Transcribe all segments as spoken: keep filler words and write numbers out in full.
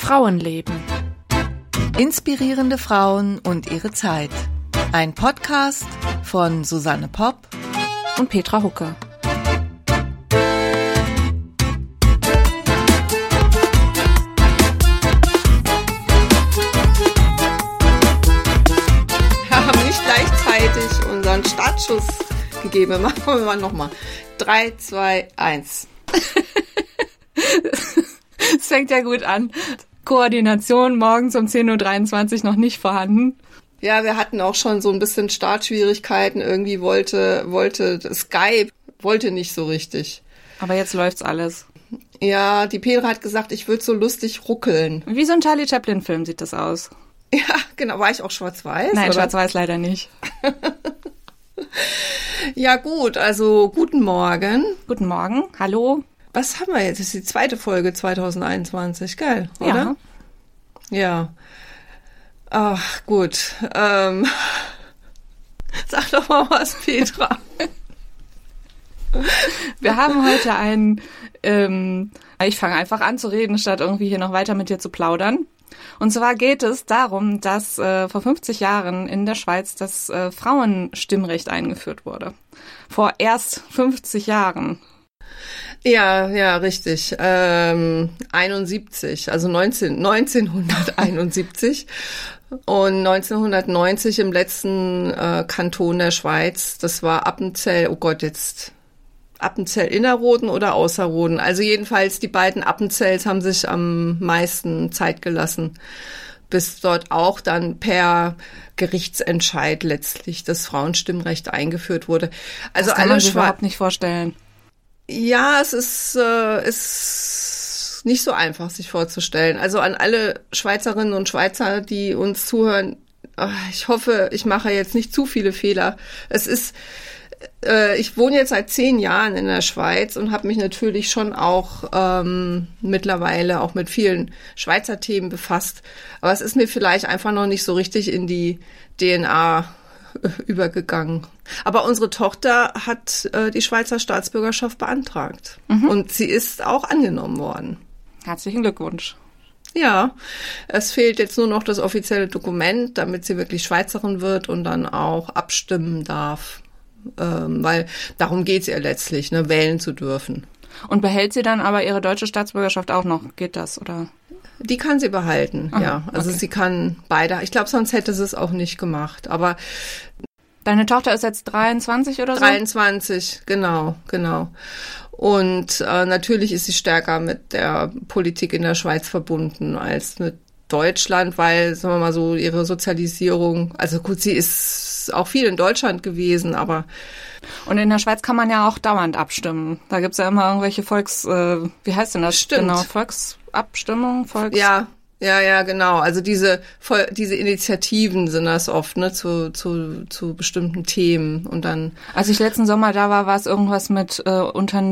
Frauenleben. Inspirierende Frauen und ihre Zeit. Ein Podcast von Susanne Popp und Petra Hucke. Wir haben nicht gleichzeitig unseren Startschuss gegeben. Machen wir mal nochmal. Drei, zwei, eins. Es fängt ja gut an. Koordination morgens um zehn Uhr dreiundzwanzig noch nicht vorhanden. Ja, wir hatten auch schon so ein bisschen Startschwierigkeiten. Irgendwie wollte, wollte Skype, wollte nicht so richtig. Aber jetzt läuft's alles. Ja, die Petra hat gesagt, ich würde so lustig ruckeln. Wie so ein Charlie Chaplin-Film sieht das aus. Ja, genau. War ich auch schwarz-weiß? Nein, oder? schwarz-weiß leider nicht. Ja gut, also guten Morgen. Guten Morgen, hallo. Was haben wir jetzt? Das ist die zweite Folge zwanzig einundzwanzig, geil, oder? Ja. Ja. Ach, gut. Ähm, sag doch mal was, Petra. Wir haben heute einen, ähm, ich fange einfach an zu reden, statt irgendwie hier noch weiter mit dir zu plaudern. Und zwar geht es darum, dass äh, vor fünfzig Jahren in der Schweiz das äh, Frauenstimmrecht eingeführt wurde. Vor erst fünfzig Jahren. Ja, ja, richtig. Ähm, einundsiebzig, also neunzehn, neunzehnhunderteinundsiebzig und neunzehnhundertneunzig im letzten äh, Kanton der Schweiz. Das war Appenzell, oh Gott, jetzt Appenzell-Innerrhoden oder Ausserrhoden. Also jedenfalls die beiden Appenzells haben sich am meisten Zeit gelassen, bis dort auch dann per Gerichtsentscheid letztlich das Frauenstimmrecht eingeführt wurde. Also das kann alle man sich Schwe- überhaupt nicht vorstellen. Ja, es ist, äh, ist nicht so einfach, sich vorzustellen. Also an alle Schweizerinnen und Schweizer, die uns zuhören, ach, ich hoffe, ich mache jetzt nicht zu viele Fehler. Es ist, äh, ich wohne jetzt seit zehn Jahren in der Schweiz und habe mich natürlich schon auch ähm, mittlerweile auch mit vielen Schweizer Themen befasst. Aber es ist mir vielleicht einfach noch nicht so richtig in die D N A übergegangen. Aber unsere Tochter hat äh, die Schweizer Staatsbürgerschaft beantragt. Mhm. Und sie ist auch angenommen worden. Herzlichen Glückwunsch. Ja, es fehlt jetzt nur noch das offizielle Dokument, damit sie wirklich Schweizerin wird und dann auch abstimmen darf. Ähm, weil darum geht's ihr letztlich, ne, wählen zu dürfen. Und behält sie dann aber ihre deutsche Staatsbürgerschaft auch noch? Geht das, oder? Die kann sie behalten, Aha, ja. Also okay. sie kann beide. Ich glaube, sonst hätte sie es auch nicht gemacht. Aber deine Tochter ist jetzt dreiundzwanzig oder so? dreiundzwanzig, genau, genau. Und äh, natürlich ist sie stärker mit der Politik in der Schweiz verbunden als mit Deutschland, weil, sagen wir mal so, ihre Sozialisierung, also gut, sie ist auch viel in Deutschland gewesen, aber... Und in der Schweiz kann man ja auch dauernd abstimmen. Da gibt's ja immer irgendwelche Volks... Äh, wie heißt denn das? Stimmt. Genau, Volksabstimmung? Volks... Ja, ja, ja, genau. Also diese diese Initiativen sind das oft, ne, zu zu zu bestimmten Themen und dann. Als ich letzten Sommer da war, war es irgendwas mit äh,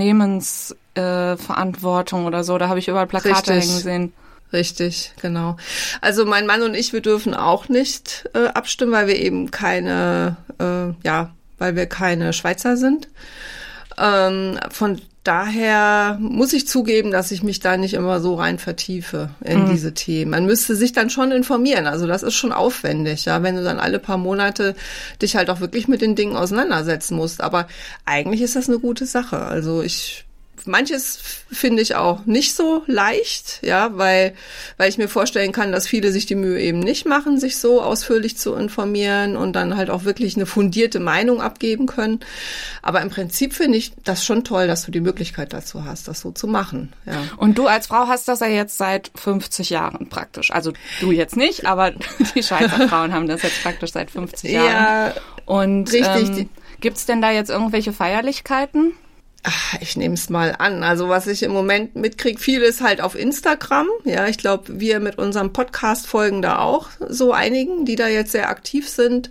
Unternehmensverantwortung äh, oder so. Da habe ich überall Plakate Richtig. hängen sehen. Richtig, genau. Also mein Mann und ich, wir dürfen auch nicht äh, abstimmen, weil wir eben keine, äh, ja, weil wir keine Schweizer sind. Ähm, von daher muss ich zugeben, dass ich mich da nicht immer so rein vertiefe in mhm. diese Themen. Man müsste sich dann schon informieren. Also das ist schon aufwendig, ja, wenn du dann alle paar Monate dich halt auch wirklich mit den Dingen auseinandersetzen musst. Aber eigentlich ist das eine gute Sache. Also ich Manches finde ich auch nicht so leicht, ja, weil weil ich mir vorstellen kann, dass viele sich die Mühe eben nicht machen, sich so ausführlich zu informieren und dann halt auch wirklich eine fundierte Meinung abgeben können. Aber im Prinzip finde ich das schon toll, dass du die Möglichkeit dazu hast, das so zu machen. Ja. Und du als Frau hast das ja jetzt seit fünfzig Jahren praktisch. Also du jetzt nicht, aber die Schweizer Frauen haben das jetzt praktisch seit fünfzig Jahren. Ja, und richtig. Ähm, gibt's denn da jetzt irgendwelche Feierlichkeiten? Ach, ich nehme es mal an. Also was ich im Moment mitkriege, viel ist halt auf Instagram. Ja, ich glaube, wir mit unserem Podcast folgen da auch so einigen, die da jetzt sehr aktiv sind.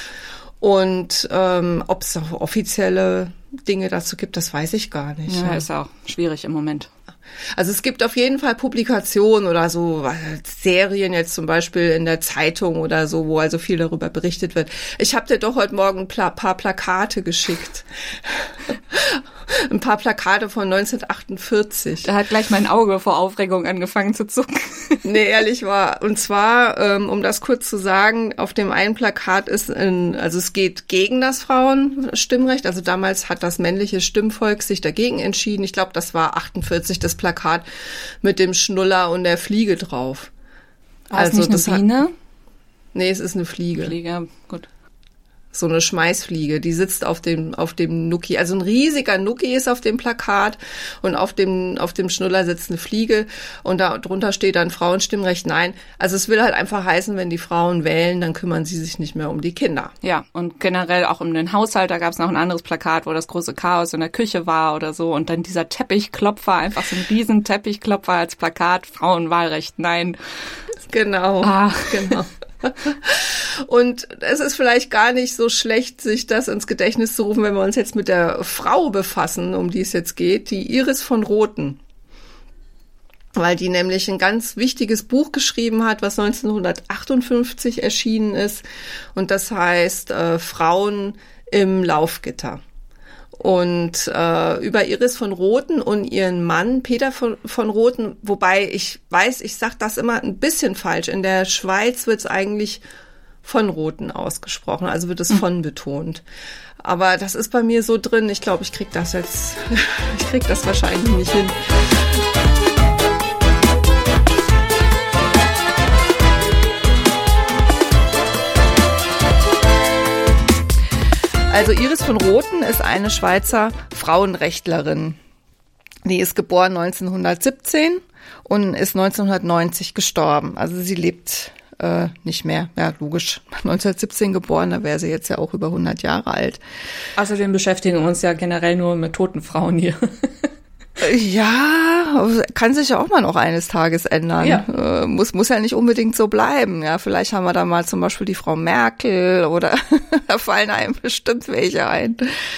Und ähm, ob es auch offizielle Dinge dazu gibt, das weiß ich gar nicht. Ja, ja, ist auch schwierig im Moment. Also es gibt auf jeden Fall Publikationen oder so Serien jetzt zum Beispiel in der Zeitung oder so, wo also viel darüber berichtet wird. Ich habe dir doch heute Morgen ein paar Plakate geschickt. ein paar Plakate von neunzehnhundertachtundvierzig. Da hat gleich mein Auge vor Aufregung angefangen zu zucken. Nee, ehrlich war. Und zwar, ähm, um das kurz zu sagen, auf dem einen Plakat ist, ein, also es geht gegen das Frauenstimmrecht. Also damals hat das männliche Stimmvolk sich dagegen entschieden. Ich glaube, das war achtundvierzig, das Plakat mit dem Schnuller und der Fliege drauf. War also es nicht das eine Biene? Hat, nee, es ist eine Fliege. Fliege, gut. So eine Schmeißfliege, die sitzt auf dem auf dem Nuki. Also ein riesiger Nuki ist auf dem Plakat und auf dem auf dem Schnuller sitzt eine Fliege und da drunter steht dann Frauenstimmrecht. Nein, also es will halt einfach heißen, wenn die Frauen wählen, dann kümmern sie sich nicht mehr um die Kinder. Ja, und generell auch um den Haushalt, da gab es noch ein anderes Plakat, wo das große Chaos in der Küche war oder so und dann dieser Teppichklopfer, einfach so ein riesen Teppichklopfer als Plakat, Frauenwahlrecht, nein. Genau, ah. genau. Und es ist vielleicht gar nicht so schlecht, sich das ins Gedächtnis zu rufen, wenn wir uns jetzt mit der Frau befassen, um die es jetzt geht, die Iris von Rothen. Weil die nämlich ein ganz wichtiges Buch geschrieben hat, was neunzehnhundertachtundfünfzig erschienen ist. Und das heißt äh, Frauen im Laufgitter. Und äh, über Iris von Rothen und ihren Mann Peter von, von Rothen, wobei ich weiß, ich sag das immer ein bisschen falsch. In der Schweiz wird es eigentlich von Rothen ausgesprochen, also wird es von betont. Aber das ist bei mir so drin, ich glaube, ich krieg das jetzt, ich krieg das wahrscheinlich nicht hin. Also Iris von Rothen ist eine Schweizer Frauenrechtlerin. Die ist geboren neunzehnhundertsiebzehn und ist neunzehnhundertneunzig gestorben. Also sie lebt äh, nicht mehr. Ja, logisch. neunzehnhundertsiebzehn geboren, da wäre sie jetzt ja auch über hundert Jahre alt. Außerdem beschäftigen wir uns ja generell nur mit toten Frauen hier. Ja, kann sich ja auch mal noch eines Tages ändern. Ja. Äh, muss muss ja nicht unbedingt so bleiben. Ja, vielleicht haben wir da mal zum Beispiel die Frau Merkel oder da fallen einem bestimmt welche ein.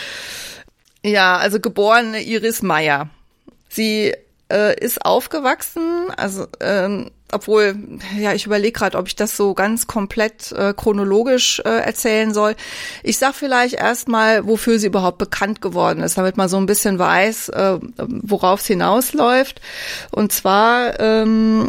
Ja, also geborene Iris Meyer. Sie äh, ist aufgewachsen, also ähm, obwohl, ja, ich überlege gerade, ob ich das so ganz komplett äh, chronologisch äh, erzählen soll. Ich sag vielleicht erstmal, wofür sie überhaupt bekannt geworden ist, damit man so ein bisschen weiß, äh, worauf es hinausläuft. Und zwar ähm,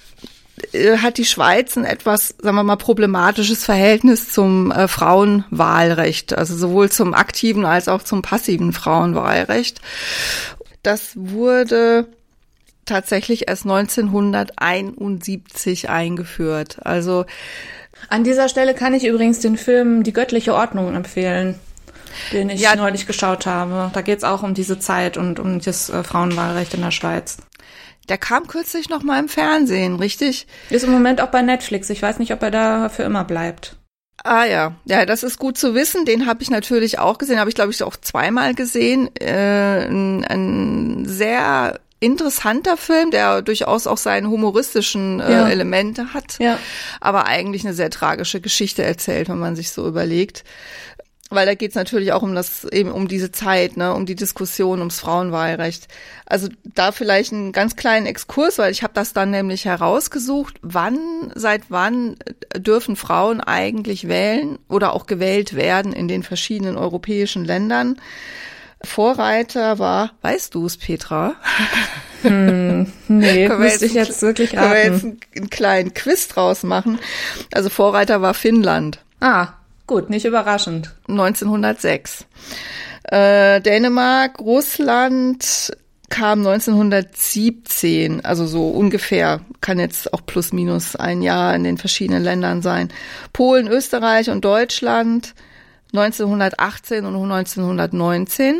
hat die Schweiz ein etwas, sagen wir mal, problematisches Verhältnis zum äh, Frauenwahlrecht, also sowohl zum aktiven als auch zum passiven Frauenwahlrecht. Das wurde tatsächlich erst neunzehnhunderteinundsiebzig eingeführt. Also an dieser Stelle kann ich übrigens den Film Die göttliche Ordnung empfehlen, den ich ja neulich geschaut habe. Da geht es auch um diese Zeit und um das äh, Frauenwahlrecht in der Schweiz. Der kam kürzlich noch mal im Fernsehen, richtig? Ist im Moment auch bei Netflix. Ich weiß nicht, ob er da für immer bleibt. Ah ja, ja, das ist gut zu wissen. Den habe ich natürlich auch gesehen, habe ich glaube ich auch zweimal gesehen. Äh, ein, ein sehr interessanter Film, der durchaus auch seine humoristischen äh, ja. Elemente hat, ja. aber eigentlich eine sehr tragische Geschichte erzählt, wenn man sich so überlegt. Weil da geht es natürlich auch um das, eben um diese Zeit, ne, um die Diskussion ums Frauenwahlrecht. Also da vielleicht einen ganz kleinen Exkurs, weil ich habe das dann nämlich herausgesucht, wann, seit wann dürfen Frauen eigentlich wählen oder auch gewählt werden in den verschiedenen europäischen Ländern. Vorreiter war, weißt du es, Petra? Hm, nee, müsste ich jetzt wirklich raten. Können wir jetzt einen, einen kleinen Quiz draus machen. Also Vorreiter war Finnland. Ah, gut, nicht überraschend. neunzehnhundertsechs. Äh, Dänemark, Russland kam neunzehnhundertsiebzehn, also so ungefähr, kann jetzt auch plus minus ein Jahr in den verschiedenen Ländern sein. Polen, Österreich und Deutschland neunzehnhundertachtzehn und neunzehnhundertneunzehn.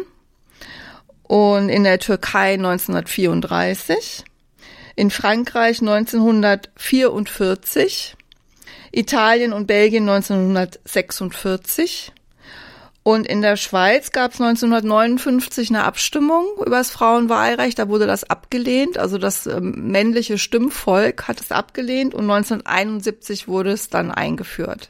Und in der Türkei neunzehnhundertvierunddreißig, in Frankreich neunzehnhundertvierundvierzig, Italien und Belgien neunzehnhundertsechsundvierzig und in der Schweiz gab es neunzehnhundertneunundfünfzig eine Abstimmung über das Frauenwahlrecht, da wurde das abgelehnt, also das äh, männliche Stimmvolk hat es abgelehnt und neunzehnhunderteinundsiebzig wurde es dann eingeführt.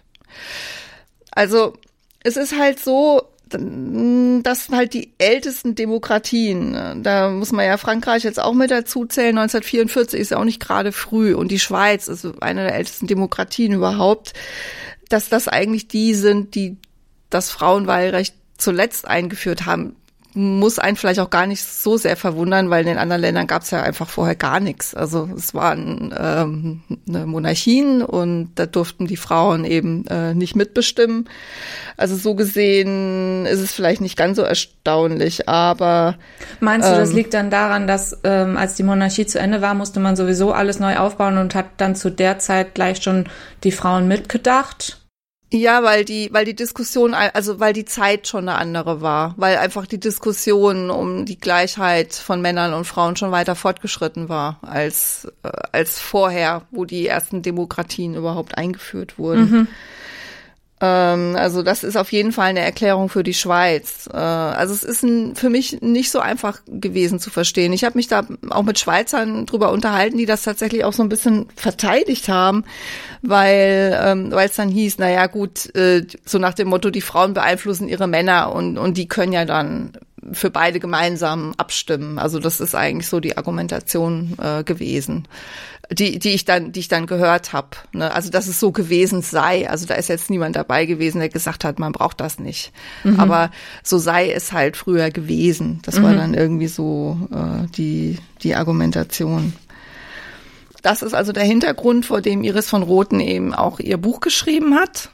Also es ist halt so, das sind halt die ältesten Demokratien. Da muss man ja Frankreich jetzt auch mit dazu zählen. neunzehnhundertvierundvierzig ist ja auch nicht gerade früh. Und die Schweiz ist eine der ältesten Demokratien überhaupt. Dass das eigentlich die sind, die das Frauenwahlrecht zuletzt eingeführt haben, muss einen vielleicht auch gar nicht so sehr verwundern, weil in den anderen Ländern gab es ja einfach vorher gar nichts. Also es waren ähm, eine Monarchien und da durften die Frauen eben äh, nicht mitbestimmen. Also so gesehen ist es vielleicht nicht ganz so erstaunlich, aber meinst du, das ähm, liegt dann daran, dass ähm, als die Monarchie zu Ende war, musste man sowieso alles neu aufbauen und hat dann zu der Zeit gleich schon die Frauen mitgedacht? Ja, weil die, weil die Diskussion, also weil die Zeit schon eine andere war, weil einfach die Diskussion um die Gleichheit von Männern und Frauen schon weiter fortgeschritten war als äh, als vorher, wo die ersten Demokratien überhaupt eingeführt wurden. Mhm. Ähm, also das ist auf jeden Fall eine Erklärung für die Schweiz. Äh, also es ist ein, für mich nicht so einfach gewesen zu verstehen. Ich habe mich da auch mit Schweizern drüber unterhalten, die das tatsächlich auch so ein bisschen verteidigt haben, weil ähm, weil es dann hieß, na ja gut, äh, so nach dem Motto, die Frauen beeinflussen ihre Männer und und die können ja dann für beide gemeinsam abstimmen. Also das ist eigentlich so die Argumentation äh, gewesen, die die ich dann die ich dann gehört habe. Ne? Also dass es so gewesen sei. Also da ist jetzt niemand dabei gewesen, der gesagt hat, man braucht das nicht. Mhm. Aber so sei es halt früher gewesen. Das mhm. war dann irgendwie so äh, die die Argumentation. Das ist also der Hintergrund, vor dem Iris von Rothen eben auch ihr Buch geschrieben hat.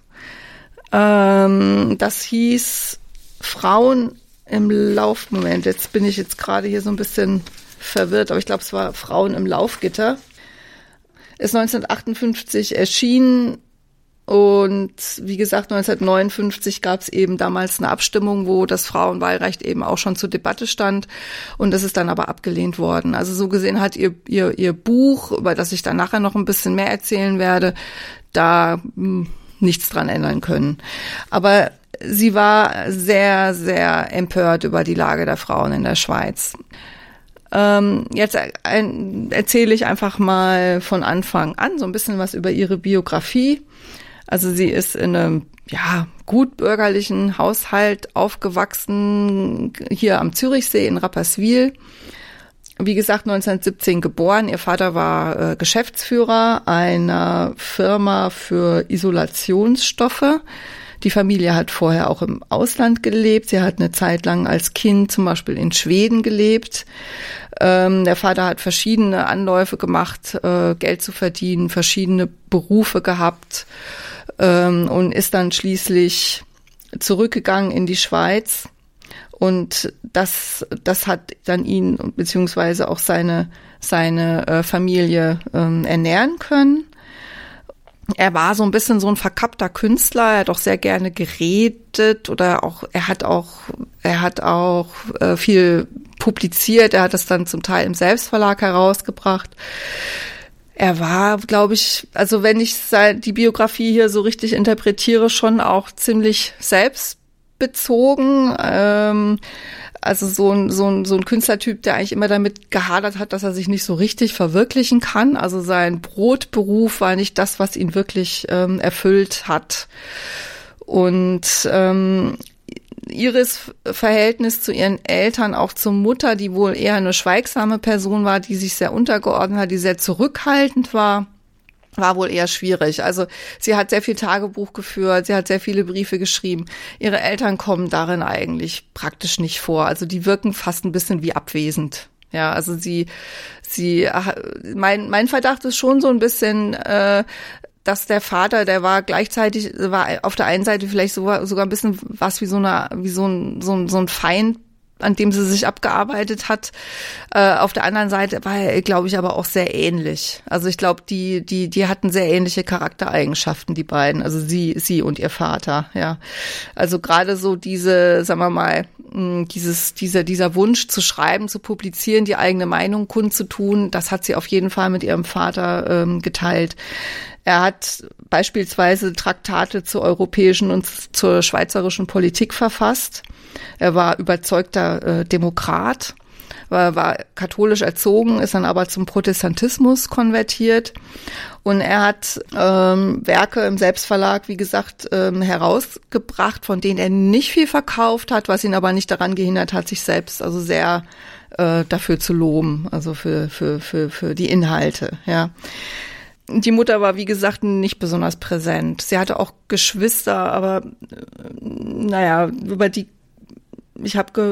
Ähm, das hieß Frauen im Laufmoment. Jetzt bin ich jetzt gerade hier so ein bisschen verwirrt, aber ich glaube, es war Frauen im Laufgitter. Ist neunzehnhundertachtundfünfzig erschienen und wie gesagt, neunzehnhundertneunundfünfzig gab es eben damals eine Abstimmung, wo das Frauenwahlrecht eben auch schon zur Debatte stand und das ist dann aber abgelehnt worden. Also so gesehen hat ihr ihr ihr Buch, über das ich dann nachher noch ein bisschen mehr erzählen werde, da mh, nichts dran ändern können. Aber sie war sehr, sehr empört über die Lage der Frauen in der Schweiz. Ähm, jetzt ein, erzähle ich einfach mal von Anfang an so ein bisschen was über ihre Biografie. Also sie ist in einem ja gut bürgerlichen Haushalt aufgewachsen, hier am Zürichsee in Rapperswil. Wie gesagt, neunzehnhundertsiebzehn geboren. Ihr Vater war äh, Geschäftsführer einer Firma für Isolationsstoffe. Die Familie hat vorher auch im Ausland gelebt. Sie hat eine Zeit lang als Kind zum Beispiel in Schweden gelebt. Ähm, der Vater hat verschiedene Anläufe gemacht, äh, Geld zu verdienen, verschiedene Berufe gehabt ähm, und ist dann schließlich zurückgegangen in die Schweiz. Und das, das hat dann ihn beziehungsweise auch seine, seine äh, Familie ähm, ernähren können. Er war so ein bisschen so ein verkappter Künstler. Er hat auch sehr gerne geredet oder auch, er hat auch, er hat auch äh, viel publiziert. Er hat es dann zum Teil im Selbstverlag herausgebracht. Er war, glaube ich, also wenn ich die Biografie hier so richtig interpretiere, schon auch ziemlich selbstbezogen. Ähm, Also so ein, so ein, so ein Künstlertyp, der eigentlich immer damit gehadert hat, dass er sich nicht so richtig verwirklichen kann. Also sein Brotberuf war nicht das, was ihn wirklich ähm, erfüllt hat. Und ähm, Iris Verhältnis zu ihren Eltern, auch zur Mutter, die wohl eher eine schweigsame Person war, die sich sehr untergeordnet hat, die sehr zurückhaltend war, war wohl eher schwierig. Also sie hat sehr viel Tagebuch geführt, sie hat sehr viele Briefe geschrieben. Ihre Eltern kommen darin eigentlich praktisch nicht vor. Also die wirken fast ein bisschen wie abwesend. Ja, also sie, sie, mein, mein Verdacht ist schon so ein bisschen, äh, dass der Vater, der war gleichzeitig, war auf der einen Seite vielleicht sogar, sogar ein bisschen was wie so eine, wie so ein, so ein, so ein Feind, an dem sie sich abgearbeitet hat. Äh, auf der anderen Seite war er, glaube ich, aber auch sehr ähnlich. Also ich glaube, die, die, die hatten sehr ähnliche Charaktereigenschaften, die beiden. Also sie, sie und ihr Vater, ja. Also gerade so diese, sagen wir mal, dieses, dieser, dieser Wunsch zu schreiben, zu publizieren, die eigene Meinung kundzutun, das hat sie auf jeden Fall mit ihrem Vater ähm, geteilt. Er hat beispielsweise Traktate zur europäischen und zur schweizerischen Politik verfasst. Er war überzeugter äh, Demokrat, war, war katholisch erzogen, ist dann aber zum Protestantismus konvertiert. Und er hat ähm, Werke im Selbstverlag, wie gesagt, ähm, herausgebracht, von denen er nicht viel verkauft hat, was ihn aber nicht daran gehindert hat, sich selbst also sehr äh, dafür zu loben, also für, für, für, für die Inhalte, ja. Die Mutter war, wie gesagt, nicht besonders präsent. Sie hatte auch Geschwister, aber naja, über die, ich habe ge,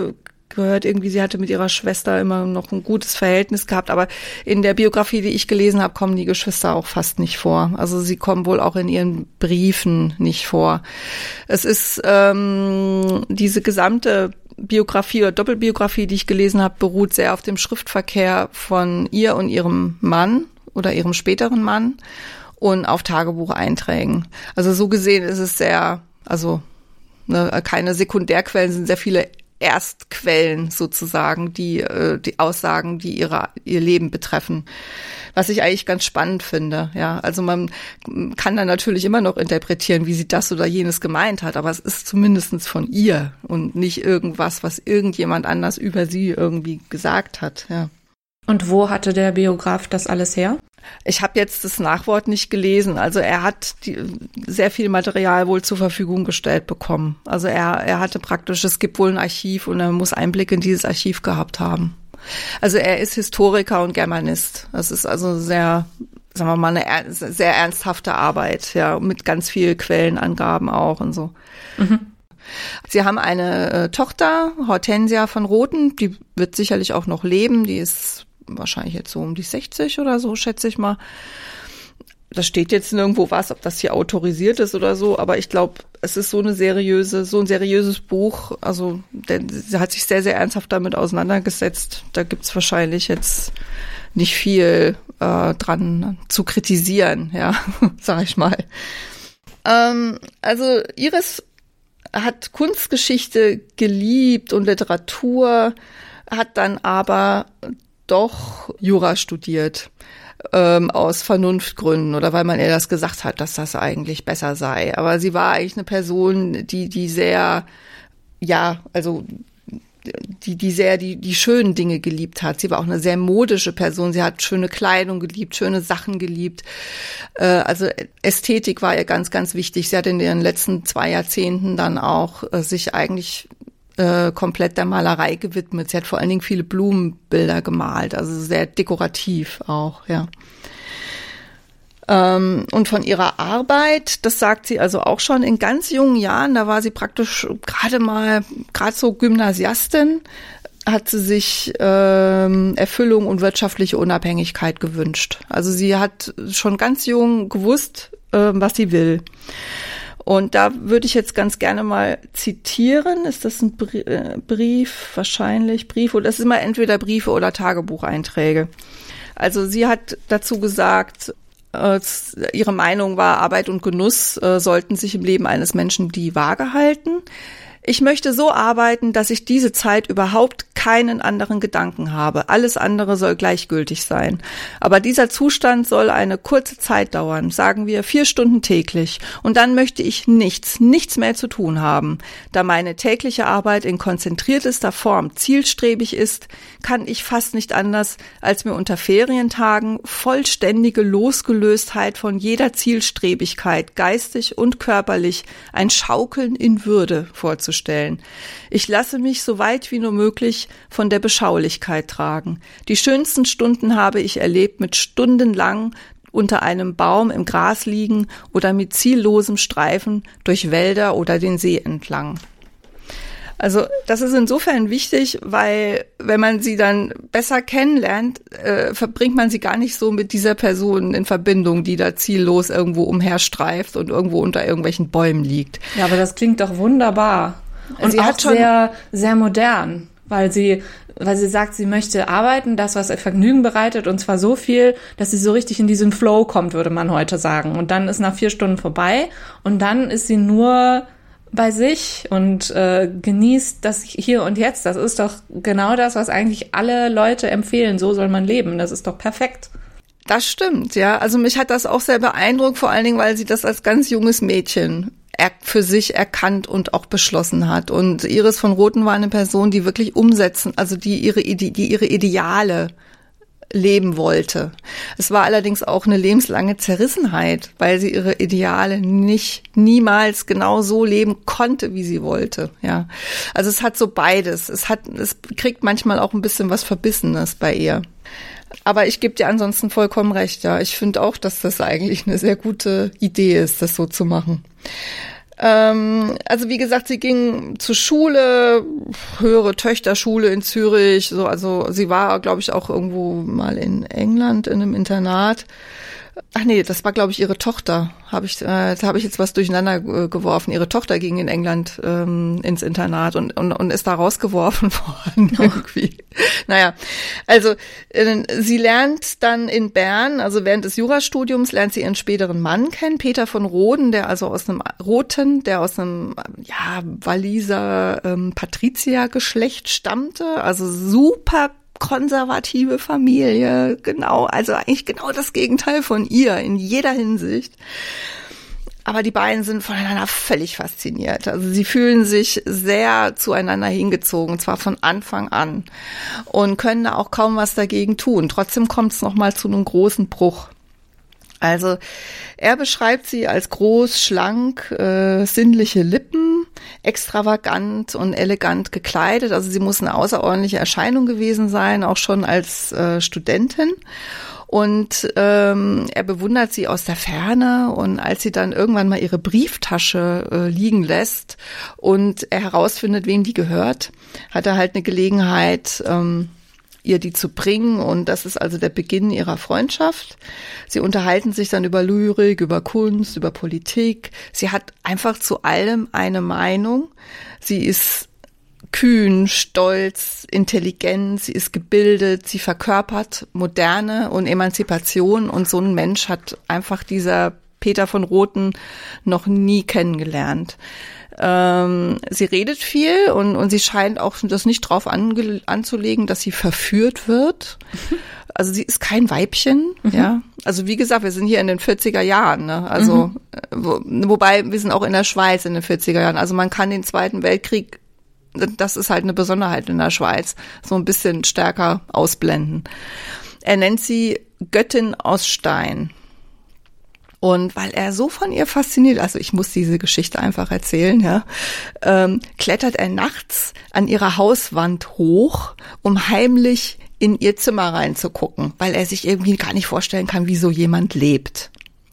gehört irgendwie, sie hatte mit ihrer Schwester immer noch ein gutes Verhältnis gehabt, aber in der Biografie, die ich gelesen habe, kommen die Geschwister auch fast nicht vor. Also sie kommen wohl auch in ihren Briefen nicht vor. Es ist ähm, diese gesamte Biografie oder Doppelbiografie, die ich gelesen habe, beruht sehr auf dem Schriftverkehr von ihr und ihrem Mann oder ihrem späteren Mann und auf Tagebucheinträgen. Also so gesehen ist es sehr, also ne, keine Sekundärquellen, sind sehr viele Erstquellen sozusagen, die äh, die Aussagen, die ihre ihr Leben betreffen. Was ich eigentlich ganz spannend finde. Ja, also man kann dann natürlich immer noch interpretieren, wie sie das oder jenes gemeint hat, aber es ist zumindestens von ihr und nicht irgendwas, was irgendjemand anders über sie irgendwie gesagt hat. Ja. Und wo hatte der Biograf das alles her? Ich habe jetzt das Nachwort nicht gelesen. Also er hat die, sehr viel Material wohl zur Verfügung gestellt bekommen. Also er, er hatte praktisch, es gibt wohl ein Archiv und er muss Einblick in dieses Archiv gehabt haben. Also er ist Historiker und Germanist. Das ist also sehr, sagen wir mal, eine sehr ernsthafte Arbeit, ja, mit ganz viel Quellenangaben auch und so. Mhm. Sie haben eine äh, Tochter, Hortensia von Rothen, die wird sicherlich auch noch leben, die ist wahrscheinlich jetzt so um die sechzig oder so, schätze ich mal. Da steht jetzt nirgendwo was, ob das hier autorisiert ist oder so, aber ich glaube, es ist so eine seriöse, so ein seriöses Buch, also der, sie hat sich sehr, sehr ernsthaft damit auseinandergesetzt. Da gibt's wahrscheinlich jetzt nicht viel äh, dran zu kritisieren, ja, sag ich mal. Ähm, also Iris hat Kunstgeschichte geliebt und Literatur, hat dann aber doch Jura studiert, ähm, aus Vernunftgründen oder weil man ihr das gesagt hat, dass das eigentlich besser sei. Aber sie war eigentlich eine Person, die die sehr, ja, also die die sehr die die schönen Dinge geliebt hat. Sie war auch eine sehr modische Person. Sie hat schöne Kleidung geliebt, schöne Sachen geliebt. Äh, also Ästhetik war ihr ganz, ganz wichtig. Sie hat in den letzten zwei Jahrzehnten dann auch äh, sich eigentlich Äh, komplett der Malerei gewidmet. Sie hat vor allen Dingen viele Blumenbilder gemalt, also sehr dekorativ auch, ja. Ähm, und von ihrer Arbeit, das sagt sie also auch schon in ganz jungen Jahren, da war sie praktisch gerade mal, gerade so Gymnasiastin, hat sie sich ähm, Erfüllung und wirtschaftliche Unabhängigkeit gewünscht. Also sie hat schon ganz jung gewusst, äh, was sie will. Und da würde ich jetzt ganz gerne mal zitieren. Ist das ein Brief? Wahrscheinlich Brief. Oder es ist immer entweder Briefe oder Tagebucheinträge. Also sie hat dazu gesagt, äh, ihre Meinung war, Arbeit und Genuss äh, sollten sich im Leben eines Menschen die Waage halten. Ich möchte so arbeiten, dass ich diese Zeit überhaupt keinen anderen Gedanken habe. Alles andere soll gleichgültig sein. Aber dieser Zustand soll eine kurze Zeit dauern, sagen wir vier Stunden täglich. Und dann möchte ich nichts, nichts mehr zu tun haben. Da meine tägliche Arbeit in konzentriertester Form zielstrebig ist, kann ich fast nicht anders, als mir unter Ferientagen vollständige Losgelöstheit von jeder Zielstrebigkeit, geistig und körperlich, ein Schaukeln in Würde vorzustellen. Ich lasse mich so weit wie nur möglich von der Beschaulichkeit tragen. Die schönsten Stunden habe ich erlebt mit stundenlang unter einem Baum im Gras liegen oder mit ziellosem Streifen durch Wälder oder den See entlang. Also das ist insofern wichtig, weil wenn man sie dann besser kennenlernt, äh, verbringt man sie gar nicht so mit dieser Person in Verbindung, die da ziellos irgendwo umherstreift und irgendwo unter irgendwelchen Bäumen liegt. Ja, aber das klingt doch wunderbar. Und sie auch hat schon sehr, sehr modern, weil sie, weil sie sagt, sie möchte arbeiten, das, was ihr Vergnügen bereitet, und zwar so viel, dass sie so richtig in diesen Flow kommt, würde man heute sagen. Und dann ist nach vier Stunden vorbei und dann ist sie nur bei sich und äh, genießt das Hier und Jetzt. Das ist doch genau das, was eigentlich alle Leute empfehlen. So soll man leben. Das ist doch perfekt. Das stimmt, ja. Also mich hat das auch sehr beeindruckt, vor allen Dingen, weil sie das als ganz junges Mädchen er für sich erkannt und auch beschlossen hat. Und Iris von Rothen war eine Person, die wirklich umsetzen, also die ihre, die ihre Ideale leben wollte. Es war allerdings auch eine lebenslange Zerrissenheit, weil sie ihre Ideale nicht, niemals genau so leben konnte, wie sie wollte, ja. Also es hat so beides. Es hat, es kriegt manchmal auch ein bisschen was Verbissenes bei ihr. Aber ich gebe dir ansonsten vollkommen recht, ja. Ich finde auch, dass das eigentlich eine sehr gute Idee ist, das so zu machen. Ähm, also wie gesagt, sie ging zur Schule, höhere Töchterschule in Zürich, so, also sie war, glaube ich, auch irgendwo mal in England in einem Internat. Ach nee, das war, glaube ich, ihre Tochter. Habe ich, äh, da habe ich jetzt was durcheinander äh, geworfen. Ihre Tochter ging in England ähm, ins Internat und, und und ist da rausgeworfen worden irgendwie. Naja, also äh, sie lernt dann in Bern, also während des Jurastudiums lernt sie ihren späteren Mann kennen, Peter von Roden, der also aus einem Roten, der aus einem ja Walliser ähm, Patriziergeschlecht stammte, also super konservative Familie, genau, also eigentlich genau das Gegenteil von ihr in jeder Hinsicht. Aber die beiden sind voneinander völlig fasziniert. Also sie fühlen sich sehr zueinander hingezogen, zwar von Anfang an, und können da auch kaum was dagegen tun. Trotzdem kommt es nochmal zu einem großen Bruch. Also er beschreibt sie als groß, schlank, äh, sinnliche Lippen, extravagant und elegant gekleidet. Also sie muss eine außerordentliche Erscheinung gewesen sein, auch schon als äh, Studentin. Und ähm, er bewundert sie aus der Ferne, und als sie dann irgendwann mal ihre Brieftasche äh, liegen lässt und er herausfindet, wem die gehört, hat er halt eine Gelegenheit, ähm, ihr die zu bringen, und das ist also der Beginn ihrer Freundschaft. Sie unterhalten sich dann über Lyrik, über Kunst, über Politik. Sie hat einfach zu allem eine Meinung. Sie ist kühn, stolz, intelligent, sie ist gebildet, sie verkörpert Moderne und Emanzipation, und so ein Mensch hat einfach dieser Peter von Roden noch nie kennengelernt. Ähm, sie redet viel, und, und sie scheint auch das nicht drauf ange- anzulegen, dass sie verführt wird. Also sie ist kein Weibchen, mhm. ja. Also wie gesagt, wir sind hier in den vierziger Jahren, ne? Also, mhm. wo, wobei wir sind auch in der Schweiz in den vierziger Jahren. Also man kann den Zweiten Weltkrieg, das ist halt eine Besonderheit in der Schweiz, so ein bisschen stärker ausblenden. Er nennt sie Göttin aus Stein. Und weil er so von ihr fasziniert, also ich muss diese Geschichte einfach erzählen, ja, ähm, klettert er nachts an ihrer Hauswand hoch, um heimlich in ihr Zimmer reinzugucken, weil er sich irgendwie gar nicht vorstellen kann, wie so jemand lebt.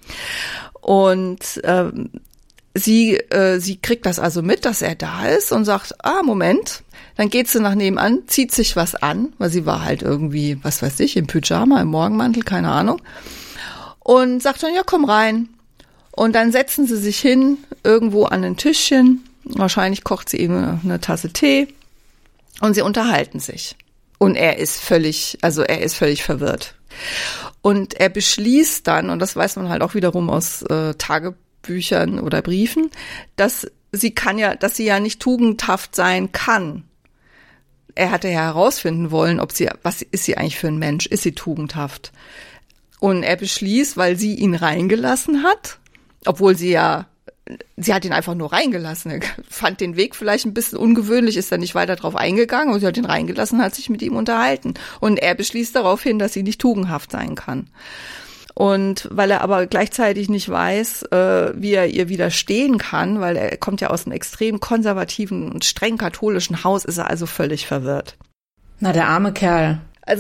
Und ähm, sie äh, sie kriegt das also mit, dass er da ist, und sagt, ah, Moment. Dann geht sie nach nebenan, zieht sich was an, weil sie war halt irgendwie, was weiß ich, im Pyjama, im Morgenmantel, keine Ahnung. Und sagt dann, ja, komm rein. Und dann setzen sie sich hin, irgendwo an ein Tischchen. Wahrscheinlich kocht sie eben eine Tasse Tee. Und sie unterhalten sich. Und er ist völlig, also er ist völlig verwirrt. Und er beschließt dann, und das weiß man halt auch wiederum aus äh, Tagebüchern oder Briefen, dass sie kann ja, dass sie ja nicht tugendhaft sein kann. Er hatte ja herausfinden wollen, ob sie, was ist sie eigentlich für ein Mensch? Ist sie tugendhaft? Und er beschließt, weil sie ihn reingelassen hat, obwohl sie ja, sie hat ihn einfach nur reingelassen. Er fand den Weg vielleicht ein bisschen ungewöhnlich, ist dann nicht weiter drauf eingegangen, und sie hat ihn reingelassen, hat sich mit ihm unterhalten. Und er beschließt daraufhin, dass sie nicht tugendhaft sein kann. Und weil er aber gleichzeitig nicht weiß, äh, wie er ihr widerstehen kann, weil er kommt ja aus einem extrem konservativen und streng katholischen Haus, ist er also völlig verwirrt. Na, der arme Kerl. Also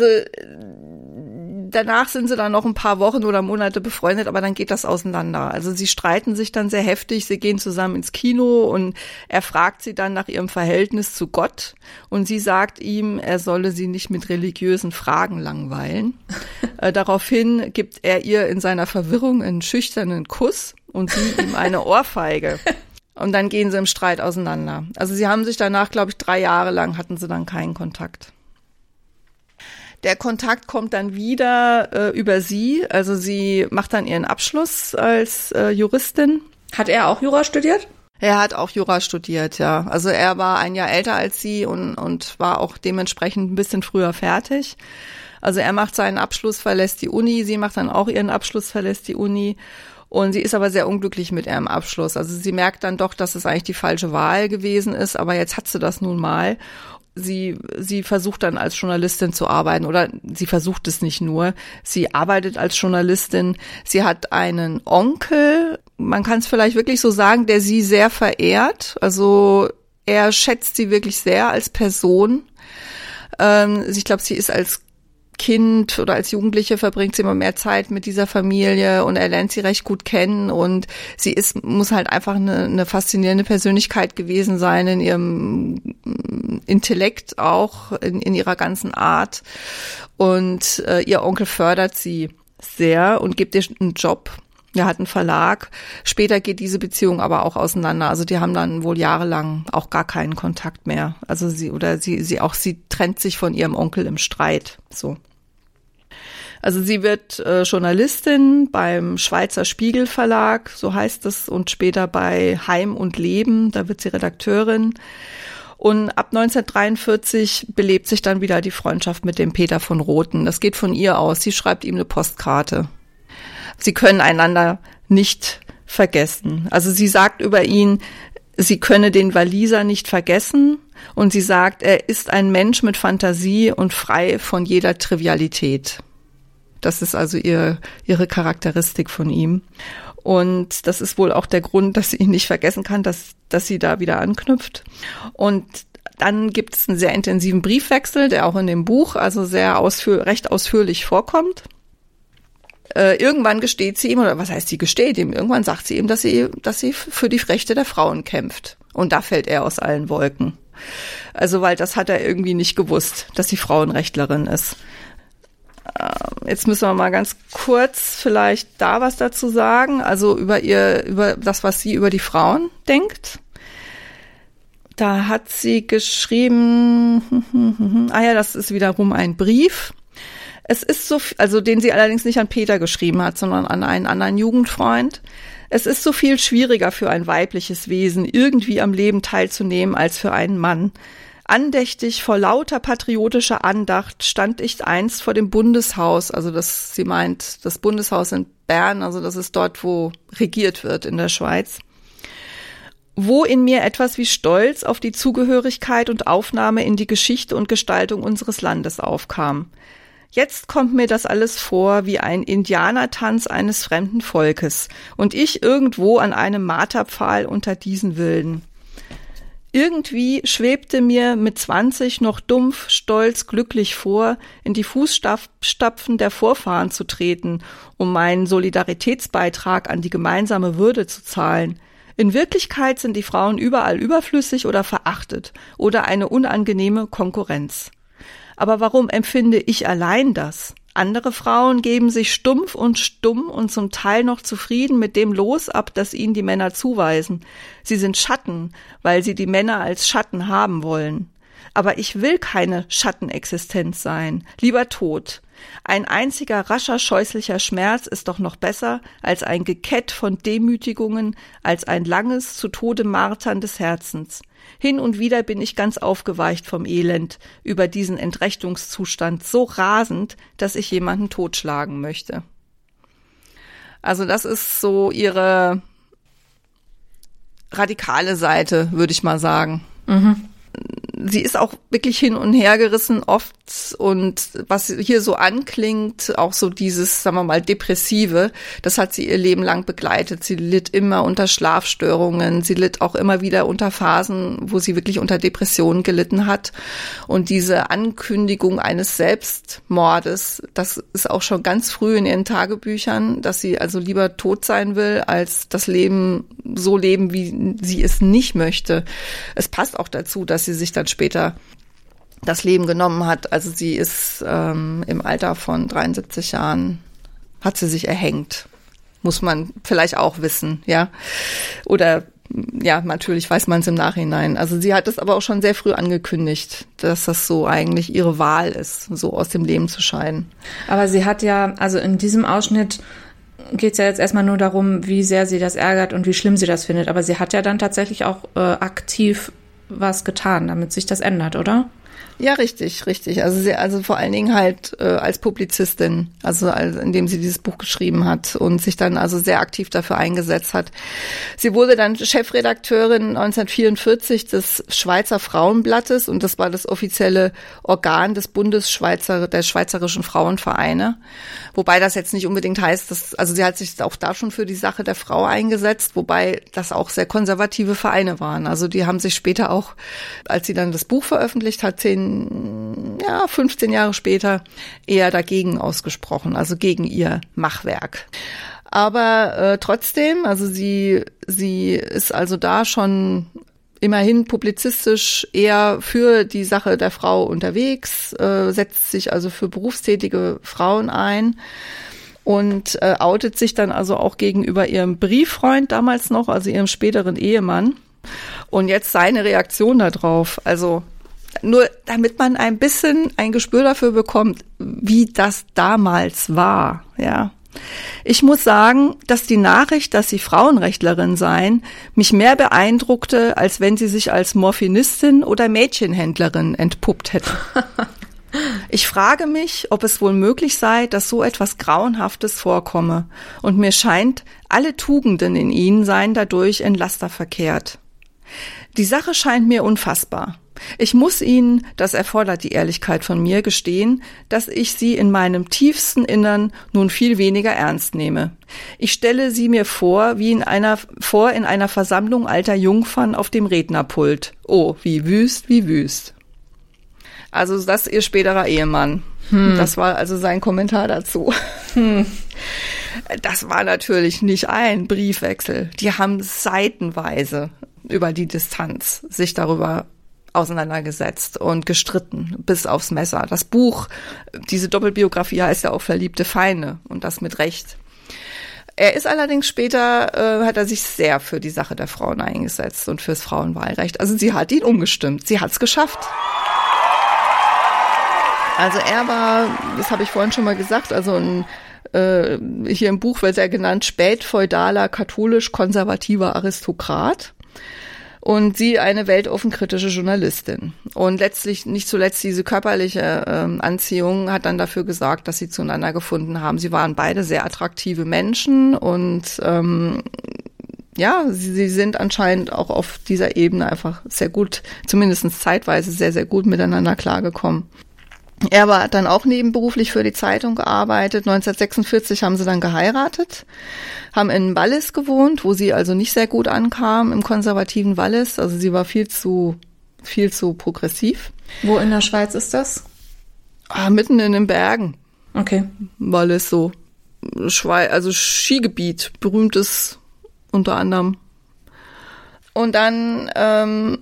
danach sind sie dann noch ein paar Wochen oder Monate befreundet, aber dann geht das auseinander. Also sie streiten sich dann sehr heftig, sie gehen zusammen ins Kino, und er fragt sie dann nach ihrem Verhältnis zu Gott, und sie sagt ihm, er solle sie nicht mit religiösen Fragen langweilen. äh, daraufhin gibt er ihr in seiner Verwirrung einen schüchternen Kuss und sie ihm eine Ohrfeige. Und dann gehen sie im Streit auseinander. Also sie haben sich danach, glaube ich, drei Jahre lang hatten sie dann keinen Kontakt. Der Kontakt kommt dann wieder äh, über sie. Also sie macht dann ihren Abschluss als äh, Juristin. Hat er auch Jura studiert? Er hat auch Jura studiert, ja. Also er war ein Jahr älter als sie und und war auch dementsprechend ein bisschen früher fertig. Also er macht seinen Abschluss, verlässt die Uni. Sie macht dann auch ihren Abschluss, verlässt die Uni. Und sie ist aber sehr unglücklich mit ihrem Abschluss. Also sie merkt dann doch, dass es eigentlich die falsche Wahl gewesen ist. Aber jetzt hat sie das nun mal. Sie, sie versucht dann als Journalistin zu arbeiten, oder sie versucht es nicht nur. Sie arbeitet als Journalistin. Sie hat einen Onkel, man kann es vielleicht wirklich so sagen, der sie sehr verehrt. Also er schätzt sie wirklich sehr als Person. Ähm, ich glaube, sie ist als Kind oder als Jugendliche verbringt sie immer mehr Zeit mit dieser Familie und er lernt sie recht gut kennen und sie ist, muss halt einfach eine, eine faszinierende Persönlichkeit gewesen sein in ihrem Intellekt auch, in, in ihrer ganzen Art und äh, ihr Onkel fördert sie sehr und gibt ihr einen Job. Er hat einen Verlag. Später geht diese Beziehung aber auch auseinander. Also die haben dann wohl jahrelang auch gar keinen Kontakt mehr. Also sie oder sie sie auch sie trennt sich von ihrem Onkel im Streit. So. Also sie wird äh, Journalistin beim Schweizer Spiegel Verlag, so heißt es, und später bei Heim und Leben. Da wird sie Redakteurin. Und ab neunzehnhundertdreiundvierzig belebt sich dann wieder die Freundschaft mit dem Peter von Rothen. Das geht von ihr aus. Sie schreibt ihm eine Postkarte. Sie können einander nicht vergessen. Also sie sagt über ihn, sie könne den Waliser nicht vergessen und sie sagt, er ist ein Mensch mit Fantasie und frei von jeder Trivialität. Das ist also ihr, ihre Charakteristik von ihm. Und das ist wohl auch der Grund, dass sie ihn nicht vergessen kann, dass, dass sie da wieder anknüpft. Und dann gibt es einen sehr intensiven Briefwechsel, der auch in dem Buch also sehr ausführ- recht ausführlich vorkommt. Äh, irgendwann gesteht sie ihm, oder was heißt sie gesteht ihm, irgendwann sagt sie ihm, dass sie, dass sie für die Rechte der Frauen kämpft. Und da fällt er aus allen Wolken. Also, weil das hat er irgendwie nicht gewusst, dass sie Frauenrechtlerin ist. Äh, jetzt müssen wir mal ganz kurz vielleicht da was dazu sagen, also über ihr, über das, was sie über die Frauen denkt. Da hat sie geschrieben, ah ja, das ist wiederum ein Brief. Es ist so, also den sie allerdings nicht an Peter geschrieben hat, sondern an einen anderen Jugendfreund. Es ist so viel schwieriger für ein weibliches Wesen, irgendwie am Leben teilzunehmen, als für einen Mann. Andächtig vor lauter patriotischer Andacht stand ich einst vor dem Bundeshaus, also das, sie meint das Bundeshaus in Bern, also das ist dort, wo regiert wird in der Schweiz, wo in mir etwas wie Stolz auf die Zugehörigkeit und Aufnahme in die Geschichte und Gestaltung unseres Landes aufkam. Jetzt kommt mir das alles vor wie ein Indianertanz eines fremden Volkes und ich irgendwo an einem Marterpfahl unter diesen Wilden. Irgendwie schwebte mir mit zwanzig noch dumpf, stolz, glücklich vor, in die Fußstapfen der Vorfahren zu treten, um meinen Solidaritätsbeitrag an die gemeinsame Würde zu zahlen. In Wirklichkeit sind die Frauen überall überflüssig oder verachtet oder eine unangenehme Konkurrenz. Aber warum empfinde ich allein das? Andere Frauen geben sich stumpf und stumm und zum Teil noch zufrieden mit dem Los ab, das ihnen die Männer zuweisen. Sie sind Schatten, weil sie die Männer als Schatten haben wollen. Aber ich will keine Schattenexistenz sein, lieber tot. Ein einziger rascher, scheußlicher Schmerz ist doch noch besser als ein Gekett von Demütigungen, als ein langes, zu Tode martern des Herzens. Hin und wieder bin ich ganz aufgeweicht vom Elend, über diesen Entrechtungszustand so rasend, dass ich jemanden totschlagen möchte. Also das ist so ihre radikale Seite, würde ich mal sagen. Mhm. Sie ist auch wirklich hin und her gerissen oft und was hier so anklingt, auch so dieses, sagen wir mal, Depressive, das hat sie ihr Leben lang begleitet. Sie litt immer unter Schlafstörungen, sie litt auch immer wieder unter Phasen, wo sie wirklich unter Depressionen gelitten hat. Und diese Ankündigung eines Selbstmordes, das ist auch schon ganz früh in ihren Tagebüchern, dass sie also lieber tot sein will, als das Leben so leben, wie sie es nicht möchte. Es passt auch dazu, dass sie sich dann später das Leben genommen hat. Also sie ist ähm, im Alter von dreiundsiebzig Jahren, hat sie sich erhängt. Muss man vielleicht auch wissen, ja. Oder ja, natürlich weiß man es im Nachhinein. Also sie hat es aber auch schon sehr früh angekündigt, dass das so eigentlich ihre Wahl ist, so aus dem Leben zu scheiden. Aber sie hat ja, also in diesem Ausschnitt geht es ja jetzt erstmal nur darum, wie sehr sie das ärgert und wie schlimm sie das findet. Aber sie hat ja dann tatsächlich auch äh, aktiv was getan, damit sich das ändert, oder? Ja, richtig, richtig. Also sie, also vor allen Dingen halt äh, als Publizistin, also, also indem sie dieses Buch geschrieben hat und sich dann also sehr aktiv dafür eingesetzt hat. Sie wurde dann Chefredakteurin neunzehnhundertvierundvierzig des Schweizer Frauenblattes und das war das offizielle Organ des Bundesschweizer, der Schweizerischen Frauenvereine. Wobei das jetzt nicht unbedingt heißt, dass, also sie hat sich auch da schon für die Sache der Frau eingesetzt, wobei das auch sehr konservative Vereine waren. Also die haben sich später auch, als sie dann das Buch veröffentlicht hat, zehn dann, ja, fünfzehn Jahre später eher dagegen ausgesprochen, also gegen ihr Machwerk. Aber äh, trotzdem, also sie, sie ist also da schon immerhin publizistisch eher für die Sache der Frau unterwegs, äh, setzt sich also für berufstätige Frauen ein und äh, outet sich dann also auch gegenüber ihrem Brieffreund damals noch, also ihrem späteren Ehemann. Und jetzt seine Reaktion darauf, also nur damit man ein bisschen ein Gespür dafür bekommt, wie das damals war, ja. Ich muss sagen, dass die Nachricht, dass sie Frauenrechtlerin seien, mich mehr beeindruckte, als wenn sie sich als Morphinistin oder Mädchenhändlerin entpuppt hätte. Ich frage mich, ob es wohl möglich sei, dass so etwas Grauenhaftes vorkomme, und mir scheint, alle Tugenden in ihnen seien dadurch in Laster verkehrt. Die Sache scheint mir unfassbar. Ich muss Ihnen, das erfordert die Ehrlichkeit von mir, gestehen, dass ich Sie in meinem tiefsten Innern nun viel weniger ernst nehme. Ich stelle sie mir vor, wie in einer, vor in einer Versammlung alter Jungfern auf dem Rednerpult. Oh, wie wüst, wie wüst. Also das ist ihr späterer Ehemann. Hm. Das war also sein Kommentar dazu. Hm. Das war natürlich nicht ein Briefwechsel. Die haben seitenweise über die Distanz sich darüber auseinandergesetzt und gestritten bis aufs Messer. Das Buch, diese Doppelbiografie heißt ja auch Verliebte Feinde, und das mit Recht. Er ist allerdings später, äh, hat er sich sehr für die Sache der Frauen eingesetzt und fürs Frauenwahlrecht. Also sie hat ihn umgestimmt. Sie hat es geschafft. Also er war, das habe ich vorhin schon mal gesagt, also ein, äh, hier im Buch wird er genannt, spätfeudaler, katholisch-konservativer Aristokrat. Und sie eine weltoffenkritische Journalistin. Und letztlich, nicht zuletzt diese körperliche ähm, Anziehung hat dann dafür gesorgt, dass sie zueinander gefunden haben. Sie waren beide sehr attraktive Menschen und ähm, ja, sie, sie sind anscheinend auch auf dieser Ebene einfach sehr gut, zumindest zeitweise sehr, sehr gut miteinander klargekommen. Er war dann auch nebenberuflich für die Zeitung gearbeitet. neunzehnhundertsechsundvierzig haben sie dann geheiratet, haben in Wallis gewohnt, wo sie also nicht sehr gut ankam, im konservativen Wallis. Also sie war viel zu, viel zu progressiv. Wo in der Schweiz ist das? Ah, mitten in den Bergen. Okay. Wallis so. Schweiz, also Skigebiet, berühmtes unter anderem. Und dann ähm,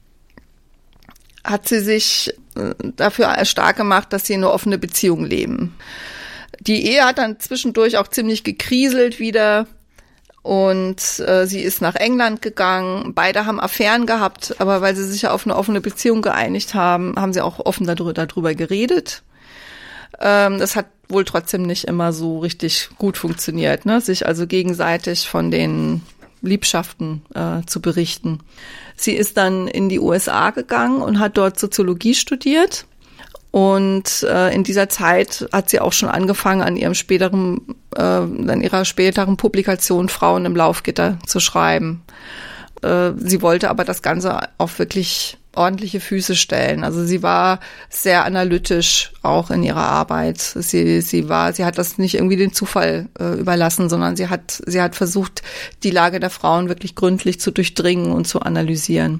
hat sie sich dafür stark gemacht, dass sie eine offene Beziehung leben. Die Ehe hat dann zwischendurch auch ziemlich gekriselt wieder und äh, sie ist nach England gegangen. Beide haben Affären gehabt, aber weil sie sich ja auf eine offene Beziehung geeinigt haben, haben sie auch offen darüber, darüber geredet. Ähm, das hat wohl trotzdem nicht immer so richtig gut funktioniert, ne? Sich also gegenseitig von den Liebschaften äh, zu berichten. Sie ist dann in die U S A gegangen und hat dort Soziologie studiert. Und äh, in dieser Zeit hat sie auch schon angefangen, an ihrem späteren, äh, an ihrer späteren Publikation Frauen im Laufgitter zu schreiben. Äh, sie wollte aber das Ganze auf wirklich ordentliche Füße stellen. Also sie war sehr analytisch auch in ihrer Arbeit. Sie, sie war, sie hat das nicht irgendwie den Zufall äh, überlassen, sondern sie hat, sie hat versucht, die Lage der Frauen wirklich gründlich zu durchdringen und zu analysieren.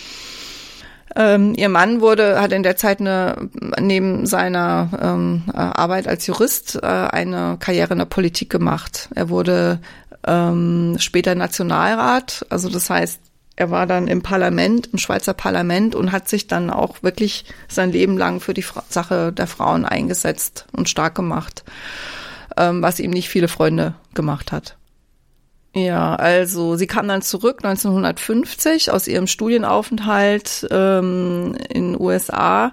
Ähm, ihr Mann wurde, hat in der Zeit eine, neben seiner ähm, Arbeit als Jurist äh, eine Karriere in der Politik gemacht. Er wurde ähm, später Nationalrat, also das heißt, er war dann im Parlament, im Schweizer Parlament und hat sich dann auch wirklich sein Leben lang für die Fra- Sache der Frauen eingesetzt und stark gemacht, ähm, was ihm nicht viele Freunde gemacht hat. Ja, also sie kam dann zurück neunzehnhundertfünfzig aus ihrem Studienaufenthalt ähm, in den U S A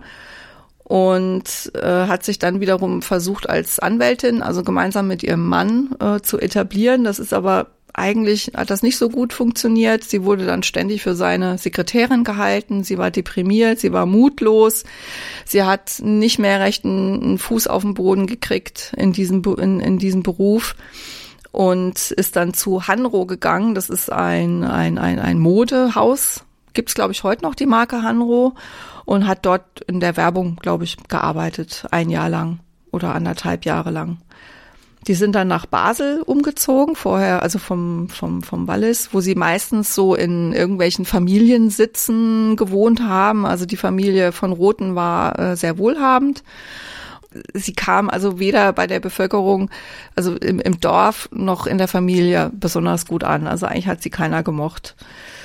und äh, hat sich dann wiederum versucht als Anwältin, also gemeinsam mit ihrem Mann äh, zu etablieren. Das ist aber eigentlich hat das nicht so gut funktioniert. Sie wurde dann ständig für seine Sekretärin gehalten. Sie war deprimiert, sie war mutlos. Sie hat nicht mehr recht einen Fuß auf den Boden gekriegt in diesem, in, in diesem Beruf und ist dann zu Hanro gegangen. Das ist ein, ein, ein, ein Modehaus. Gibt's, glaube ich, heute noch die Marke Hanro und hat dort in der Werbung, glaube ich, gearbeitet. Ein Jahr lang oder anderthalb Jahre lang. Die sind dann nach Basel umgezogen, vorher, also vom, vom, vom Wallis, wo sie meistens so in irgendwelchen Familiensitzen gewohnt haben. Also die Familie von Rothen war äh, sehr wohlhabend. Sie kam also weder bei der Bevölkerung, also im, im Dorf, noch in der Familie besonders gut an. Also eigentlich hat sie keiner gemocht.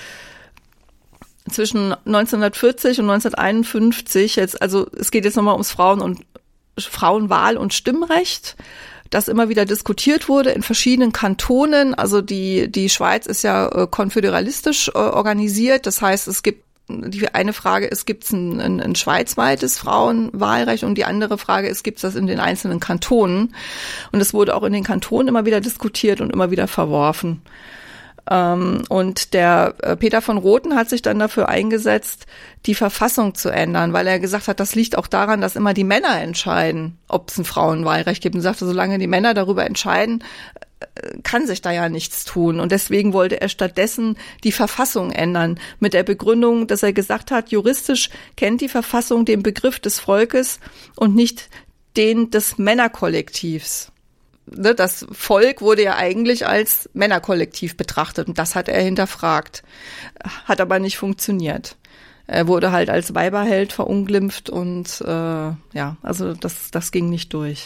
Zwischen neunzehnhundertvierzig und neunzehnhunderteinundfünfzig, jetzt, also es geht jetzt nochmal ums Frauen- und Frauenwahl- und Stimmrecht, das immer wieder diskutiert wurde in verschiedenen Kantonen. Also die, die Schweiz ist ja äh, konföderalistisch äh, organisiert. Das heißt, es gibt die eine Frage ist, gibt es ein, ein, ein schweizweites Frauenwahlrecht? Und die andere Frage ist, gibt es das in den einzelnen Kantonen? Und es wurde auch in den Kantonen immer wieder diskutiert und immer wieder verworfen. Ähm, und der äh, Peter von Rothen hat sich dann dafür eingesetzt, die Verfassung zu ändern, weil er gesagt hat, das liegt auch daran, dass immer die Männer entscheiden, ob es ein Frauenwahlrecht gibt. Und sagte, solange die Männer darüber entscheiden, kann sich da ja nichts tun. Und deswegen wollte er stattdessen die Verfassung ändern, mit der Begründung, dass er gesagt hat, juristisch kennt die Verfassung den Begriff des Volkes und nicht den des Männerkollektivs. Das Volk wurde ja eigentlich als Männerkollektiv betrachtet und das hat er hinterfragt. Hat aber nicht funktioniert. Er wurde halt als Weiberheld verunglimpft und äh, ja, also das, das ging nicht durch.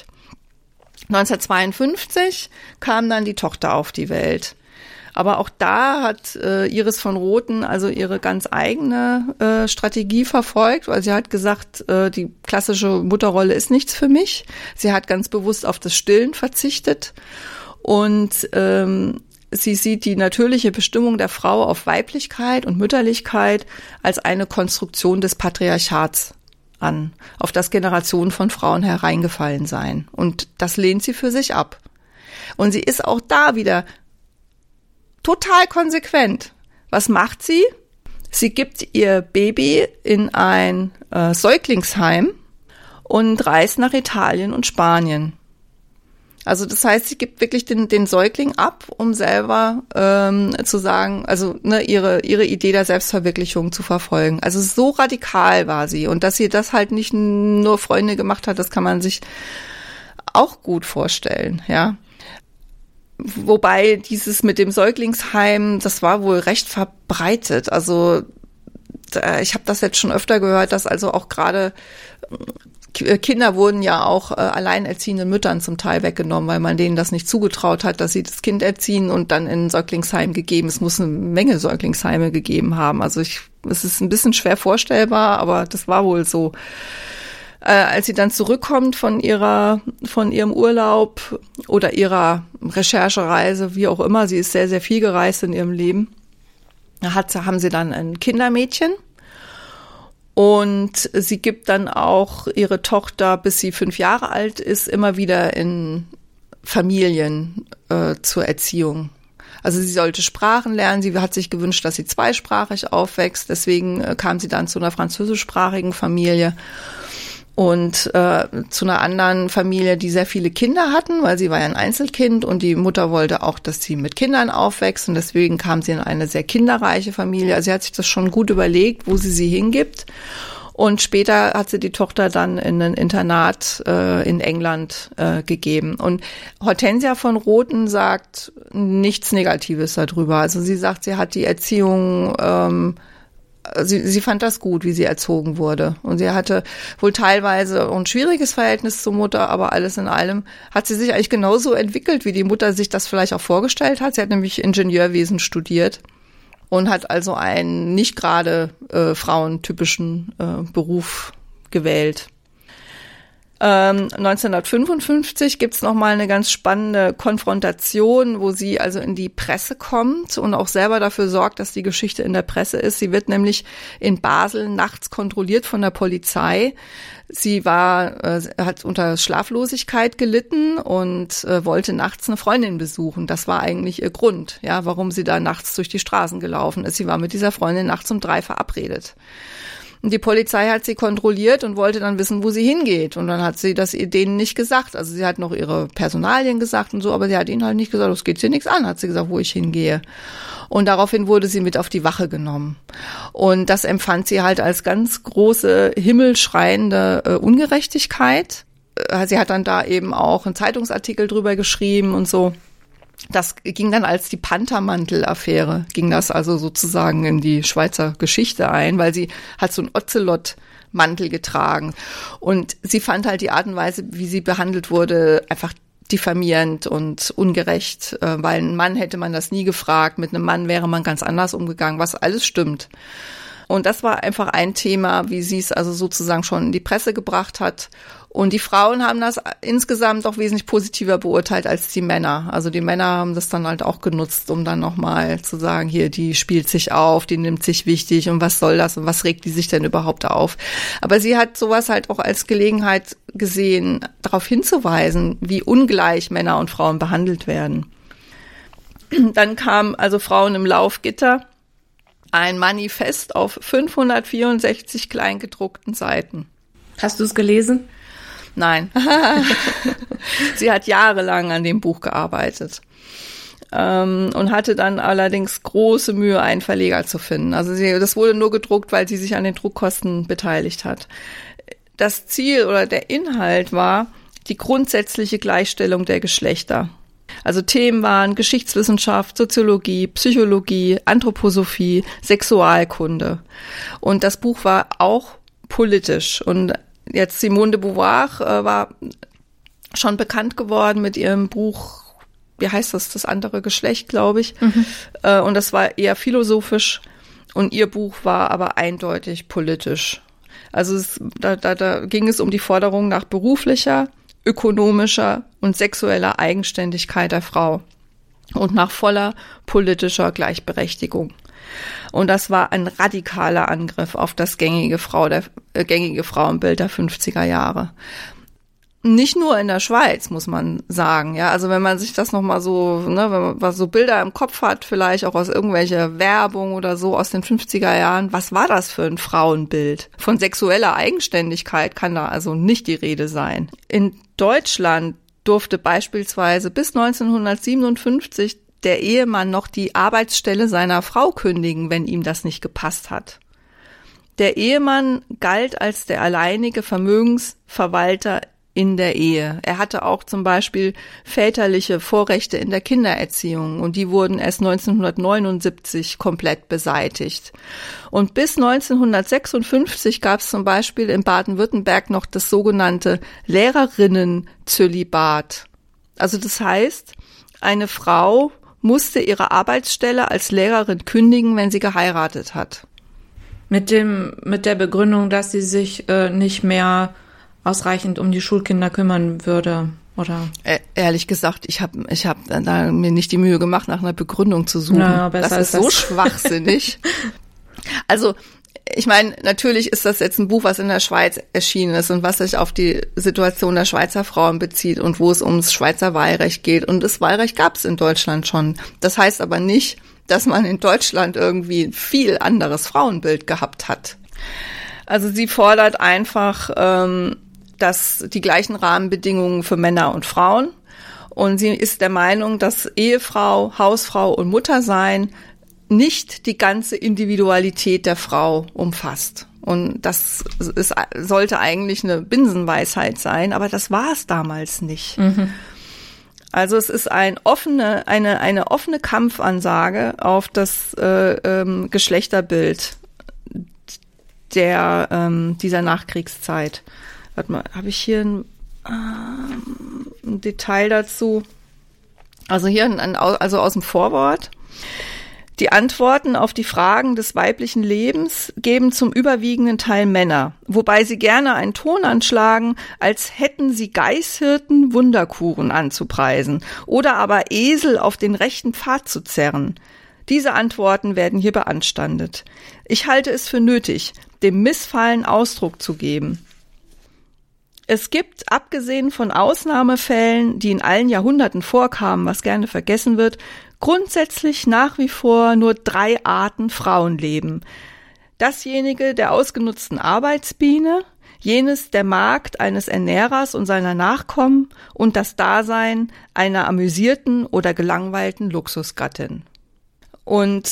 neunzehnhundertzweiundfünfzig kam dann die Tochter auf die Welt. Aber auch da hat äh, Iris von Rothen also ihre ganz eigene äh, Strategie verfolgt, weil sie hat gesagt, äh, die klassische Mutterrolle ist nichts für mich. Sie hat ganz bewusst auf das Stillen verzichtet und ähm, sie sieht die natürliche Bestimmung der Frau auf Weiblichkeit und Mütterlichkeit als eine Konstruktion des Patriarchats an, auf das Generationen von Frauen hereingefallen seien. Und das lehnt sie für sich ab. Und sie ist auch da wieder total konsequent. Was macht sie? Sie gibt ihr Baby in ein äh, Säuglingsheim und reist nach Italien und Spanien. Also das heißt, sie gibt wirklich den, den Säugling ab, um selber ähm, zu sagen, also ne, ihre ihre Idee der Selbstverwirklichung zu verfolgen. Also so radikal war sie. Und dass sie das halt nicht nur Freunde gemacht hat, das kann man sich auch gut vorstellen, ja. Wobei dieses mit dem Säuglingsheim, das war wohl recht verbreitet. Also ich habe das jetzt schon öfter gehört, dass also auch gerade Kinder wurden ja auch äh, alleinerziehenden Müttern zum Teil weggenommen, weil man denen das nicht zugetraut hat, dass sie das Kind erziehen und dann in ein Säuglingsheim gegeben. Es muss eine Menge Säuglingsheime gegeben haben. Also ich, es ist ein bisschen schwer vorstellbar, aber das war wohl so. Äh, als sie dann zurückkommt von ihrer, von ihrem Urlaub oder ihrer Recherchereise, wie auch immer, sie ist sehr, sehr viel gereist in ihrem Leben, hat, haben sie dann ein Kindermädchen. Und sie gibt dann auch ihre Tochter, bis sie fünf Jahre alt ist, immer wieder in Familien äh, zur Erziehung. Also sie sollte Sprachen lernen. Sie hat sich gewünscht, dass sie zweisprachig aufwächst. Deswegen äh, kam sie dann zu einer französischsprachigen Familie und äh, zu einer anderen Familie, die sehr viele Kinder hatten, weil sie war ja ein Einzelkind und die Mutter wollte auch, dass sie mit Kindern aufwächst und deswegen kam sie in eine sehr kinderreiche Familie. Also sie hat sich das schon gut überlegt, wo sie sie hingibt und später hat sie die Tochter dann in ein Internat äh, in England äh, gegeben. Und Hortensia von Rothen sagt nichts Negatives darüber. Also sie sagt, sie hat die Erziehung ähm, Sie, sie fand das gut, wie sie erzogen wurde. Und sie hatte wohl teilweise ein schwieriges Verhältnis zur Mutter, aber alles in allem hat sie sich eigentlich genauso entwickelt, wie die Mutter sich das vielleicht auch vorgestellt hat. Sie hat nämlich Ingenieurwesen studiert und hat also einen nicht gerade äh, frauentypischen äh, Beruf gewählt. Ähm, neunzehnhundertfünfundfünfzig gibt's noch mal eine ganz spannende Konfrontation, wo sie also in die Presse kommt und auch selber dafür sorgt, dass die Geschichte in der Presse ist. Sie wird nämlich in Basel nachts kontrolliert von der Polizei. Sie war, äh, hat unter Schlaflosigkeit gelitten und äh, wollte nachts eine Freundin besuchen. Das war eigentlich ihr Grund, ja, warum sie da nachts durch die Straßen gelaufen ist. Sie war mit dieser Freundin nachts um drei verabredet. Und die Polizei hat sie kontrolliert und wollte dann wissen, wo sie hingeht. Und dann hat sie das denen nicht gesagt. Also sie hat noch ihre Personalien gesagt und so, aber sie hat ihnen halt nicht gesagt, das geht sie nichts an, hat sie gesagt, wo ich hingehe. Und daraufhin wurde sie mit auf die Wache genommen. Und das empfand sie halt als ganz große, himmelschreiende äh, Ungerechtigkeit. äh, sie hat dann da eben auch einen Zeitungsartikel drüber geschrieben und so. Das ging dann als die Panthermantel-Affäre, ging das also sozusagen in die Schweizer Geschichte ein, weil sie hat so einen Ozelot-Mantel getragen. Und sie fand halt die Art und Weise, wie sie behandelt wurde, einfach diffamierend und ungerecht, weil ein Mann hätte man das nie gefragt, mit einem Mann wäre man ganz anders umgegangen, was alles stimmt. Und das war einfach ein Thema, wie sie es also sozusagen schon in die Presse gebracht hat. Und die Frauen haben das insgesamt auch wesentlich positiver beurteilt als die Männer. Also die Männer haben das dann halt auch genutzt, um dann nochmal zu sagen, hier, die spielt sich auf, die nimmt sich wichtig und was soll das und was regt die sich denn überhaupt auf? Aber sie hat sowas halt auch als Gelegenheit gesehen, darauf hinzuweisen, wie ungleich Männer und Frauen behandelt werden. Dann kam also Frauen im Laufgitter, ein Manifest auf fünfhundertvierundsechzig kleingedruckten Seiten. Hast du es gelesen? Nein. Sie hat jahrelang an dem Buch gearbeitet ähm, und hatte dann allerdings große Mühe, einen Verleger zu finden. Also sie, das wurde nur gedruckt, weil sie sich an den Druckkosten beteiligt hat. Das Ziel oder der Inhalt war die grundsätzliche Gleichstellung der Geschlechter. Also Themen waren Geschichtswissenschaft, Soziologie, Psychologie, Anthroposophie, Sexualkunde. Und das Buch war auch politisch. Und jetzt Simone de Beauvoir äh, war schon bekannt geworden mit ihrem Buch, wie heißt das, das andere Geschlecht, glaube ich. Mhm. Äh, und das war eher philosophisch. Und ihr Buch war aber eindeutig politisch. Also es, da, da, da ging es um die Forderung nach beruflicher, ökonomischer und sexueller Eigenständigkeit der Frau und nach voller politischer Gleichberechtigung. Und das war ein radikaler Angriff auf das gängige, Frau der, äh, gängige Frauenbild der fünfziger Jahre. Nicht nur in der Schweiz, muss man sagen. Ja, also wenn man sich das nochmal so, ne, wenn man so Bilder im Kopf hat, vielleicht auch aus irgendwelcher Werbung oder so aus den fünfziger Jahren, was war das für ein Frauenbild? Von sexueller Eigenständigkeit kann da also nicht die Rede sein. In Deutschland durfte beispielsweise bis neunzehnhundertsiebenundfünfzig der Ehemann noch die Arbeitsstelle seiner Frau kündigen, wenn ihm das nicht gepasst hat. Der Ehemann galt als der alleinige Vermögensverwalter in der Ehe. Er hatte auch zum Beispiel väterliche Vorrechte in der Kindererziehung und die wurden erst neunzehnhundertneunundsiebzig komplett beseitigt. Und bis neunzehnhundertsechsundfünfzig gab es zum Beispiel in Baden-Württemberg noch das sogenannte Lehrerinnenzölibat. Also das heißt, eine Frau musste ihre Arbeitsstelle als Lehrerin kündigen, wenn sie geheiratet hat. Mit dem, mit der Begründung, dass sie sich äh, nicht mehr ausreichend um die Schulkinder kümmern würde, oder? E- ehrlich gesagt, ich habe ich hab da mir nicht die Mühe gemacht, nach einer Begründung zu suchen. Naja, besser das ist ist so das. schwachsinnig. Also, ich meine, natürlich ist das jetzt ein Buch, was in der Schweiz erschienen ist und was sich auf die Situation der Schweizer Frauen bezieht und wo es ums Schweizer Wahlrecht geht. Und das Wahlrecht gab es in Deutschland schon. Das heißt aber nicht, dass man in Deutschland irgendwie ein viel anderes Frauenbild gehabt hat. Also sie fordert einfach, ähm, dass die gleichen Rahmenbedingungen für Männer und Frauen. Und sie ist der Meinung, dass Ehefrau, Hausfrau und Muttersein nicht die ganze Individualität der Frau umfasst. Und das ist, sollte eigentlich eine Binsenweisheit sein, aber das war es damals nicht. Mhm. Also es ist ein offene, eine, eine offene Kampfansage auf das äh, ähm, Geschlechterbild der ähm, dieser Nachkriegszeit. Warte mal, habe ich hier ein, ähm, ein Detail dazu? Also hier ein, also aus dem Vorwort. Die Antworten auf die Fragen des weiblichen Lebens geben zum überwiegenden Teil Männer, wobei sie gerne einen Ton anschlagen, als hätten sie Geißhirten Wunderkuren anzupreisen oder aber Esel auf den rechten Pfad zu zerren. Diese Antworten werden hier beanstandet. Ich halte es für nötig, dem Missfallen Ausdruck zu geben. Es gibt, abgesehen von Ausnahmefällen, die in allen Jahrhunderten vorkamen, was gerne vergessen wird, grundsätzlich nach wie vor nur drei Arten Frauenleben. Dasjenige der ausgenutzten Arbeitsbiene, jenes der Magd eines Ernährers und seiner Nachkommen und das Dasein einer amüsierten oder gelangweilten Luxusgattin. Und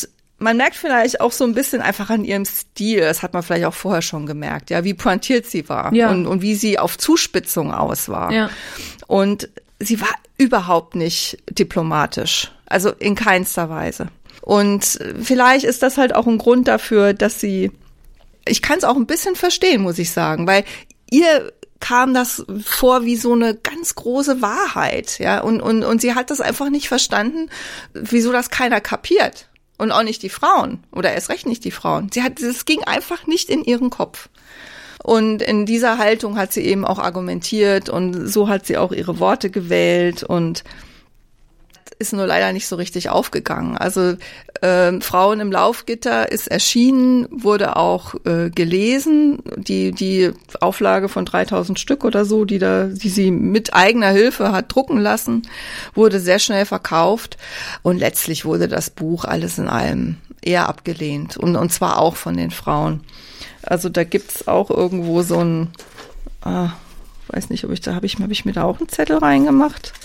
man merkt vielleicht auch so ein bisschen einfach an ihrem Stil, das hat man vielleicht auch vorher schon gemerkt, ja, wie pointiert sie war ja. und, und wie sie auf Zuspitzung aus war. Ja. Und sie war überhaupt nicht diplomatisch, also in keinster Weise. Und vielleicht ist das halt auch ein Grund dafür, dass sie, ich kann es auch ein bisschen verstehen, muss ich sagen, weil ihr kam das vor wie so eine ganz große Wahrheit, ja, und, und, und sie hat das einfach nicht verstanden, wieso das keiner kapiert. Und auch nicht die Frauen oder erst recht nicht die Frauen. Sie hat, es ging einfach nicht in ihren Kopf. Und in dieser Haltung hat sie eben auch argumentiert und so hat sie auch ihre Worte gewählt und ist nur leider nicht so richtig aufgegangen. Also äh, Frauen im Laufgitter ist erschienen, wurde auch äh, gelesen. Die die Auflage von dreitausend Stück oder so, die da, die sie mit eigener Hilfe hat drucken lassen, wurde sehr schnell verkauft und letztlich wurde das Buch alles in allem eher abgelehnt und und zwar auch von den Frauen. Also da gibt's auch irgendwo so ein, äh, weiß nicht, ob ich da habe ich, hab ich mir da auch einen Zettel reingemacht.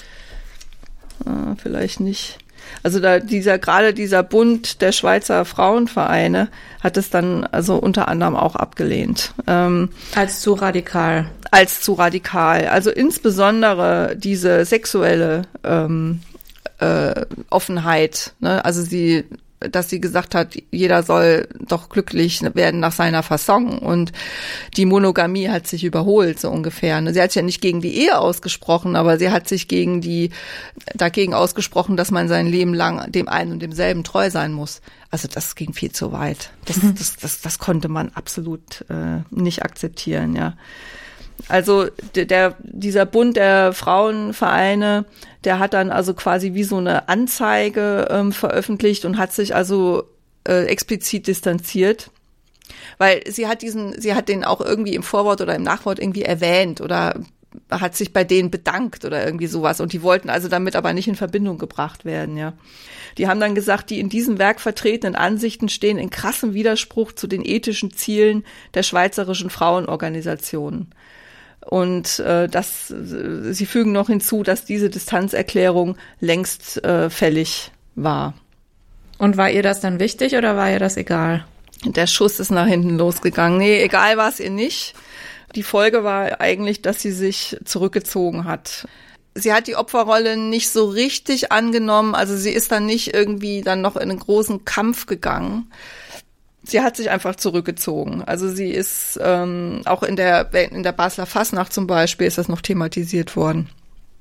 Ah, vielleicht nicht. Also da dieser gerade dieser Bund der Schweizer Frauenvereine hat es dann also unter anderem auch abgelehnt. Ähm, als zu radikal. Als zu radikal. Also insbesondere diese sexuelle ähm, äh, Offenheit. Ne? Also sie, dass sie gesagt hat, jeder soll doch glücklich werden nach seiner Fasson und die Monogamie hat sich überholt, so ungefähr. Sie hat sich ja nicht gegen die Ehe ausgesprochen, aber sie hat sich gegen die, dagegen ausgesprochen, dass man sein Leben lang dem einen und demselben treu sein muss. Also das ging viel zu weit. Das, mhm. das, das, das konnte man absolut äh, nicht akzeptieren, ja. Also der, der dieser Bund der Frauenvereine, der hat dann also quasi wie so eine Anzeige ähm, veröffentlicht und hat sich also äh, explizit distanziert, weil sie hat diesen, sie hat den auch irgendwie im Vorwort oder im Nachwort irgendwie erwähnt oder hat sich bei denen bedankt oder irgendwie sowas und die wollten also damit aber nicht in Verbindung gebracht werden, ja. Die haben dann gesagt, die in diesem Werk vertretenen Ansichten stehen in krassem Widerspruch zu den ethischen Zielen der schweizerischen Frauenorganisationen. Und äh, das, sie fügen noch hinzu, dass diese Distanzerklärung längst äh, fällig war. Und war ihr das dann wichtig oder war ihr das egal? Der Schuss ist nach hinten losgegangen. Nee, egal war es ihr nicht. Die Folge war eigentlich, dass sie sich zurückgezogen hat. Sie hat die Opferrolle nicht so richtig angenommen. Also sie ist dann nicht irgendwie dann noch in einen großen Kampf gegangen. Sie hat sich einfach zurückgezogen. Also sie ist ähm, auch in der in der Basler Fasnacht zum Beispiel ist das noch thematisiert worden.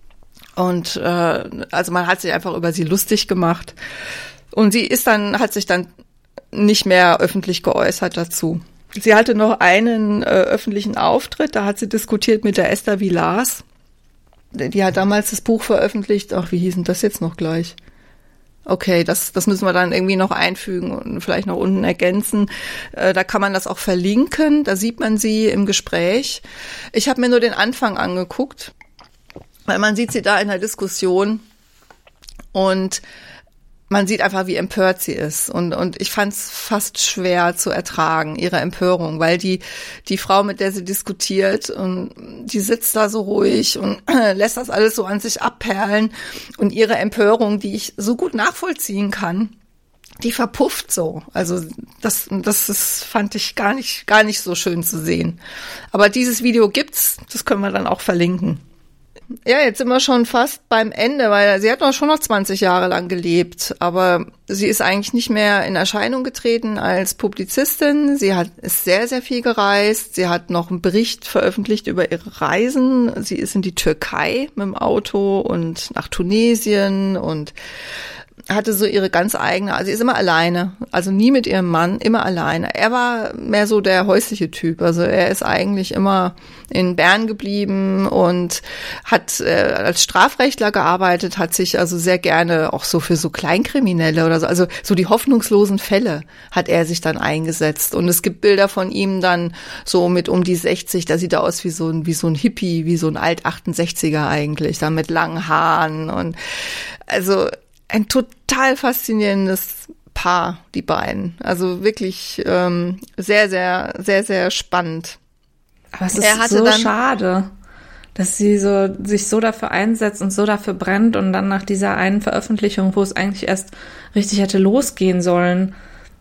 Und äh, also man hat sich einfach über sie lustig gemacht. Und sie ist dann hat sich dann nicht mehr öffentlich geäußert dazu. Sie hatte noch einen äh, öffentlichen Auftritt. Da hat sie diskutiert mit der Esther Villars. Die hat damals das Buch veröffentlicht. Ach, wie hieß denn das jetzt noch gleich? Okay, das, das müssen wir dann irgendwie noch einfügen und vielleicht noch unten ergänzen. Äh, da kann man das auch verlinken. Da sieht man sie im Gespräch. Ich habe mir nur den Anfang angeguckt, weil man sieht sie da in der Diskussion und man sieht einfach, wie empört sie ist. Und, und ich fand es fast schwer zu ertragen, ihre Empörung, weil die, die Frau, mit der sie diskutiert, und die sitzt da so ruhig und lässt das alles so an sich abperlen. Und ihre Empörung, die ich so gut nachvollziehen kann, die verpufft so. Also das, das, das fand ich gar nicht, gar nicht so schön zu sehen. Aber dieses Video gibt's, das können wir dann auch verlinken. Ja, jetzt sind wir schon fast beim Ende, weil sie hat noch schon noch zwanzig Jahre lang gelebt, aber sie ist eigentlich nicht mehr in Erscheinung getreten als Publizistin. Sie hat ist sehr, sehr viel gereist. Sie hat noch einen Bericht veröffentlicht über ihre Reisen. Sie ist in die Türkei mit dem Auto und nach Tunesien und hatte so ihre ganz eigene, also sie ist immer alleine, also nie mit ihrem Mann, immer alleine. Er war mehr so der häusliche Typ, also er ist eigentlich immer in Bern geblieben und hat äh, als Strafrechtler gearbeitet, hat sich also sehr gerne auch so für so Kleinkriminelle oder so, also so die hoffnungslosen Fälle hat er sich dann eingesetzt. Und es gibt Bilder von ihm dann so mit um die sechzig, da sieht er aus wie so ein, wie so ein Hippie, wie so ein Alt-achtundsechziger eigentlich, da mit langen Haaren und also ein total faszinierendes Paar, die beiden. Also wirklich ähm, sehr, sehr, sehr, sehr spannend. Aber es ist er hatte so dann, schade, dass sie so sich so dafür einsetzt und so dafür brennt und dann nach dieser einen Veröffentlichung, wo es eigentlich erst richtig hätte losgehen sollen,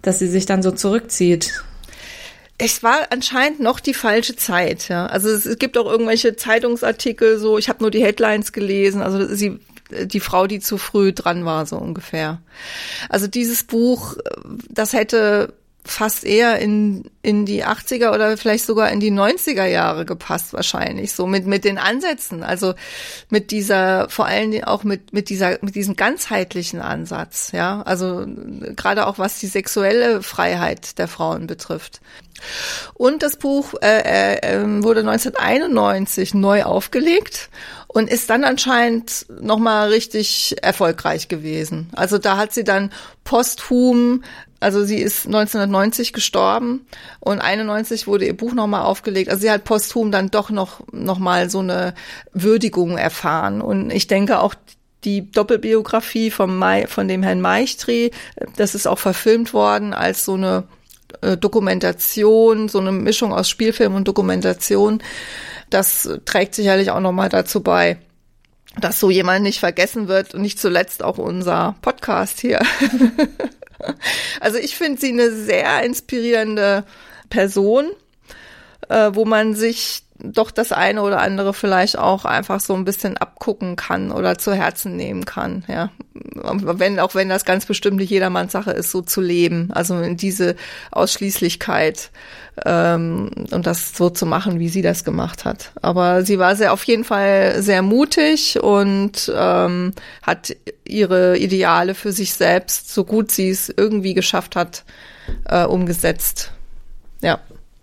dass sie sich dann so zurückzieht? Es war anscheinend noch die falsche Zeit, ja. Also es, es gibt auch irgendwelche Zeitungsartikel, so, ich habe nur die Headlines gelesen, also sie, die Frau, die zu früh dran war, so ungefähr. Also dieses Buch, das hätte fast eher in in die achtziger oder vielleicht sogar in die neunziger Jahre gepasst wahrscheinlich, so mit mit den Ansätzen, also mit dieser, vor allen Dingen auch mit mit dieser mit diesem ganzheitlichen Ansatz, ja, also gerade auch was die sexuelle Freiheit der Frauen betrifft. Und das Buch äh, äh, wurde neunzehnhunderteinundneunzig neu aufgelegt und ist dann anscheinend nochmal richtig erfolgreich gewesen. Also da hat sie dann posthum, also sie ist neunzehnhundertneunzig gestorben und einundneunzig wurde ihr Buch nochmal aufgelegt. Also sie hat posthum dann doch noch noch mal so eine Würdigung erfahren. Und ich denke auch die Doppelbiografie vom Mai, von dem Herrn Meichtry, das ist auch verfilmt worden als so eine äh, Dokumentation, so eine Mischung aus Spielfilm und Dokumentation. Das trägt sicherlich auch nochmal dazu bei, dass so jemand nicht vergessen wird und nicht zuletzt auch unser Podcast hier. Also ich finde sie eine sehr inspirierende Person, äh, wo man sich doch das eine oder andere vielleicht auch einfach so ein bisschen abgucken kann oder zu Herzen nehmen kann, ja. Wenn, auch wenn das ganz bestimmt nicht jedermanns Sache ist, so zu leben, also in diese Ausschließlichkeit ähm, und das so zu machen, wie sie das gemacht hat. Aber sie war sehr auf jeden Fall sehr mutig und ähm, hat ihre Ideale für sich selbst, so gut sie es irgendwie geschafft hat, äh, umgesetzt. Ja.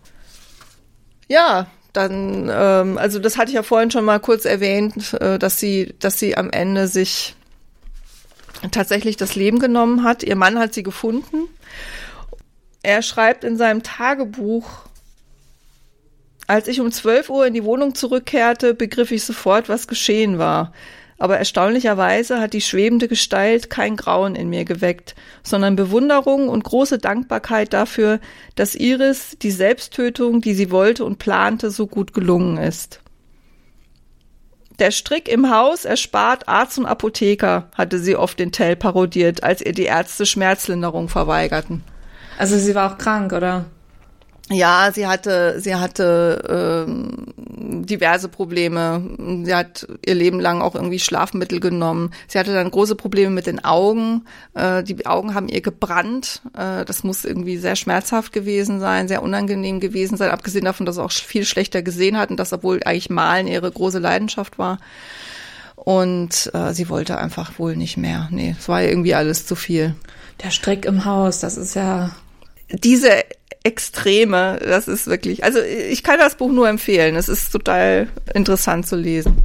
Ja, dann, ähm, also das hatte ich ja vorhin schon mal kurz erwähnt, äh, dass sie, dass sie am Ende sich tatsächlich das Leben genommen hat. Ihr Mann hat sie gefunden. Er schreibt in seinem Tagebuch: Als ich um zwölf Uhr in die Wohnung zurückkehrte, begriff ich sofort, was geschehen war. Aber erstaunlicherweise hat die schwebende Gestalt kein Grauen in mir geweckt, sondern Bewunderung und große Dankbarkeit dafür, dass Iris die Selbsttötung, die sie wollte und plante, so gut gelungen ist. Der Strick im Haus erspart Arzt und Apotheker, hatte sie oft in Tell parodiert, als ihr die Ärzte Schmerzlinderung verweigerten. Also sie war auch krank, oder? Ja, sie hatte, sie hatte ähm, diverse Probleme. Sie hat ihr Leben lang auch irgendwie Schlafmittel genommen. Sie hatte dann große Probleme mit den Augen. Äh, die Augen haben ihr gebrannt. Äh, das muss irgendwie sehr schmerzhaft gewesen sein, sehr unangenehm gewesen sein, abgesehen davon, dass sie auch viel schlechter gesehen hat und dass, obwohl eigentlich Malen ihre große Leidenschaft war. Und äh, sie wollte einfach wohl nicht mehr. Nee, es war irgendwie alles zu viel. Der Strick im Haus, das ist ja... Diese Extreme, das ist wirklich, also ich kann das Buch nur empfehlen. Es ist total interessant zu lesen.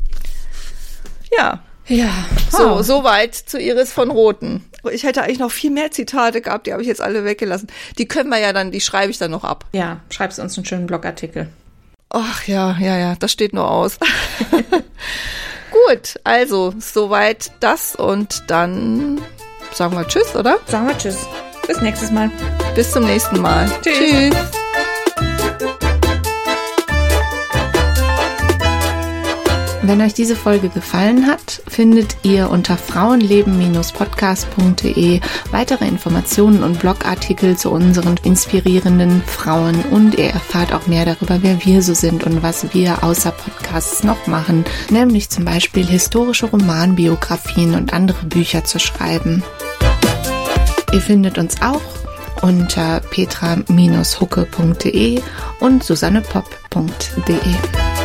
Ja. Ja. So, Oh. soweit zu Iris von Rothen. Ich hätte eigentlich noch viel mehr Zitate gehabt, die habe ich jetzt alle weggelassen. Die können wir ja dann, die schreibe ich dann noch ab. Ja, schreibst uns einen schönen Blogartikel. Ach ja, ja, ja, das steht nur aus. Gut, also soweit das und dann sagen wir Tschüss, oder? Sagen wir Tschüss. Bis nächstes Mal. Bis zum nächsten Mal. Tschüss. Tschüss. Wenn euch diese Folge gefallen hat, findet ihr unter frauenleben Bindestrich podcast punkt de weitere Informationen und Blogartikel zu unseren inspirierenden Frauen und ihr erfahrt auch mehr darüber, wer wir so sind und was wir außer Podcasts noch machen, nämlich zum Beispiel historische Romanbiografien und andere Bücher zu schreiben. Ihr findet uns auch unter petra Bindestrich hucke punkt de und susannepopp punkt de.